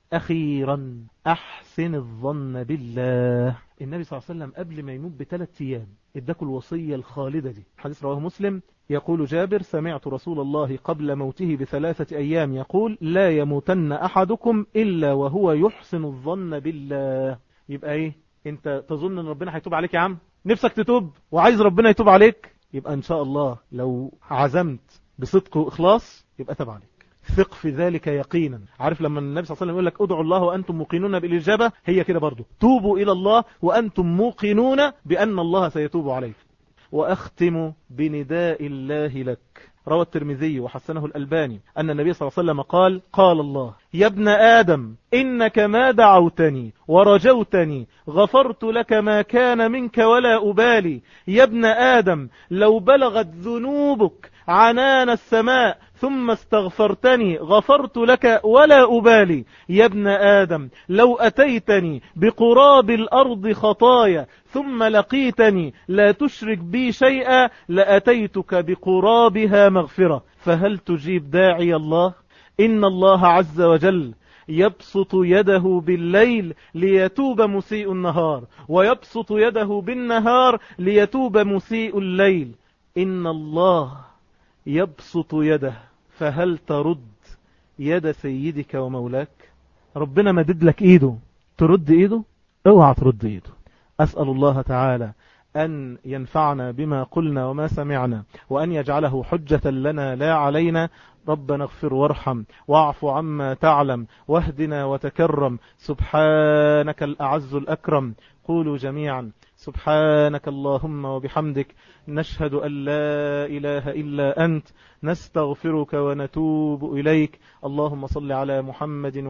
Speaker 1: أخيرا أحسن الظن بالله. النبي صلى الله عليه وسلم قبل ما يموت ب3 أيام اداكوا الوصية الخالدة دي. حديث رواه مسلم، يقول جابر: سمعت رسول الله قبل موته ب3 أيام يقول: لا يموتن أحدكم إلا وهو يحسن الظن بالله. يبقى ايه؟ انت تظن ان ربنا هيتوب عليك يا عم؟ نفسك تتوب وعايز ربنا يتوب عليك؟ يبقى ان شاء الله لو عزمت بصدق وإخلاص يبقى تاب عليك. ثق في ذلك يقينا. عارف لما النبي صلى الله عليه وسلم يقول لك ادعوا الله وأنتم موقنون بالإجابة، هي كده برضو، توبوا إلى الله وأنتم موقنون بأن الله سيتوب عليك. وأختم بنداء الله لك. روى الترمذي وحسنه الألباني أن النبي صلى الله عليه وسلم قال: قال الله: يا ابن آدم إنك ما دعوتني ورجوتني غفرت لك ما كان منك ولا أبالي. يا ابن آدم لو بلغت ذنوبك عنان السماء ثم استغفرتني غفرت لك ولا أبالي. يا ابن آدم لو أتيتني بقراب الأرض خطايا ثم لقيتني لا تشرك بي شيئا لأتيتك بقرابها مغفرة. فهل تجيب داعي الله؟ إن الله عز وجل يبسط يده بالليل ليتوب مسيء النهار، ويبسط يده بالنهار ليتوب مسيء الليل. إن الله يبسط يده، فهل ترد يد سيدك ومولاك؟ ربنا مدد لك ايده، ترد ايده؟ اوعى ترد ايده. أسأل الله تعالى أن ينفعنا بما قلنا وما سمعنا، وأن يجعله حجة لنا لا علينا. ربنا اغفر وارحم واعف عما تعلم واهدنا وتكرم. سبحانك الأعز الأكرم. قولوا جميعا: سبحانك اللهم وبحمدك، نشهد أن لا إله إلا أنت، نستغفرك ونتوب إليك. اللهم صل على محمد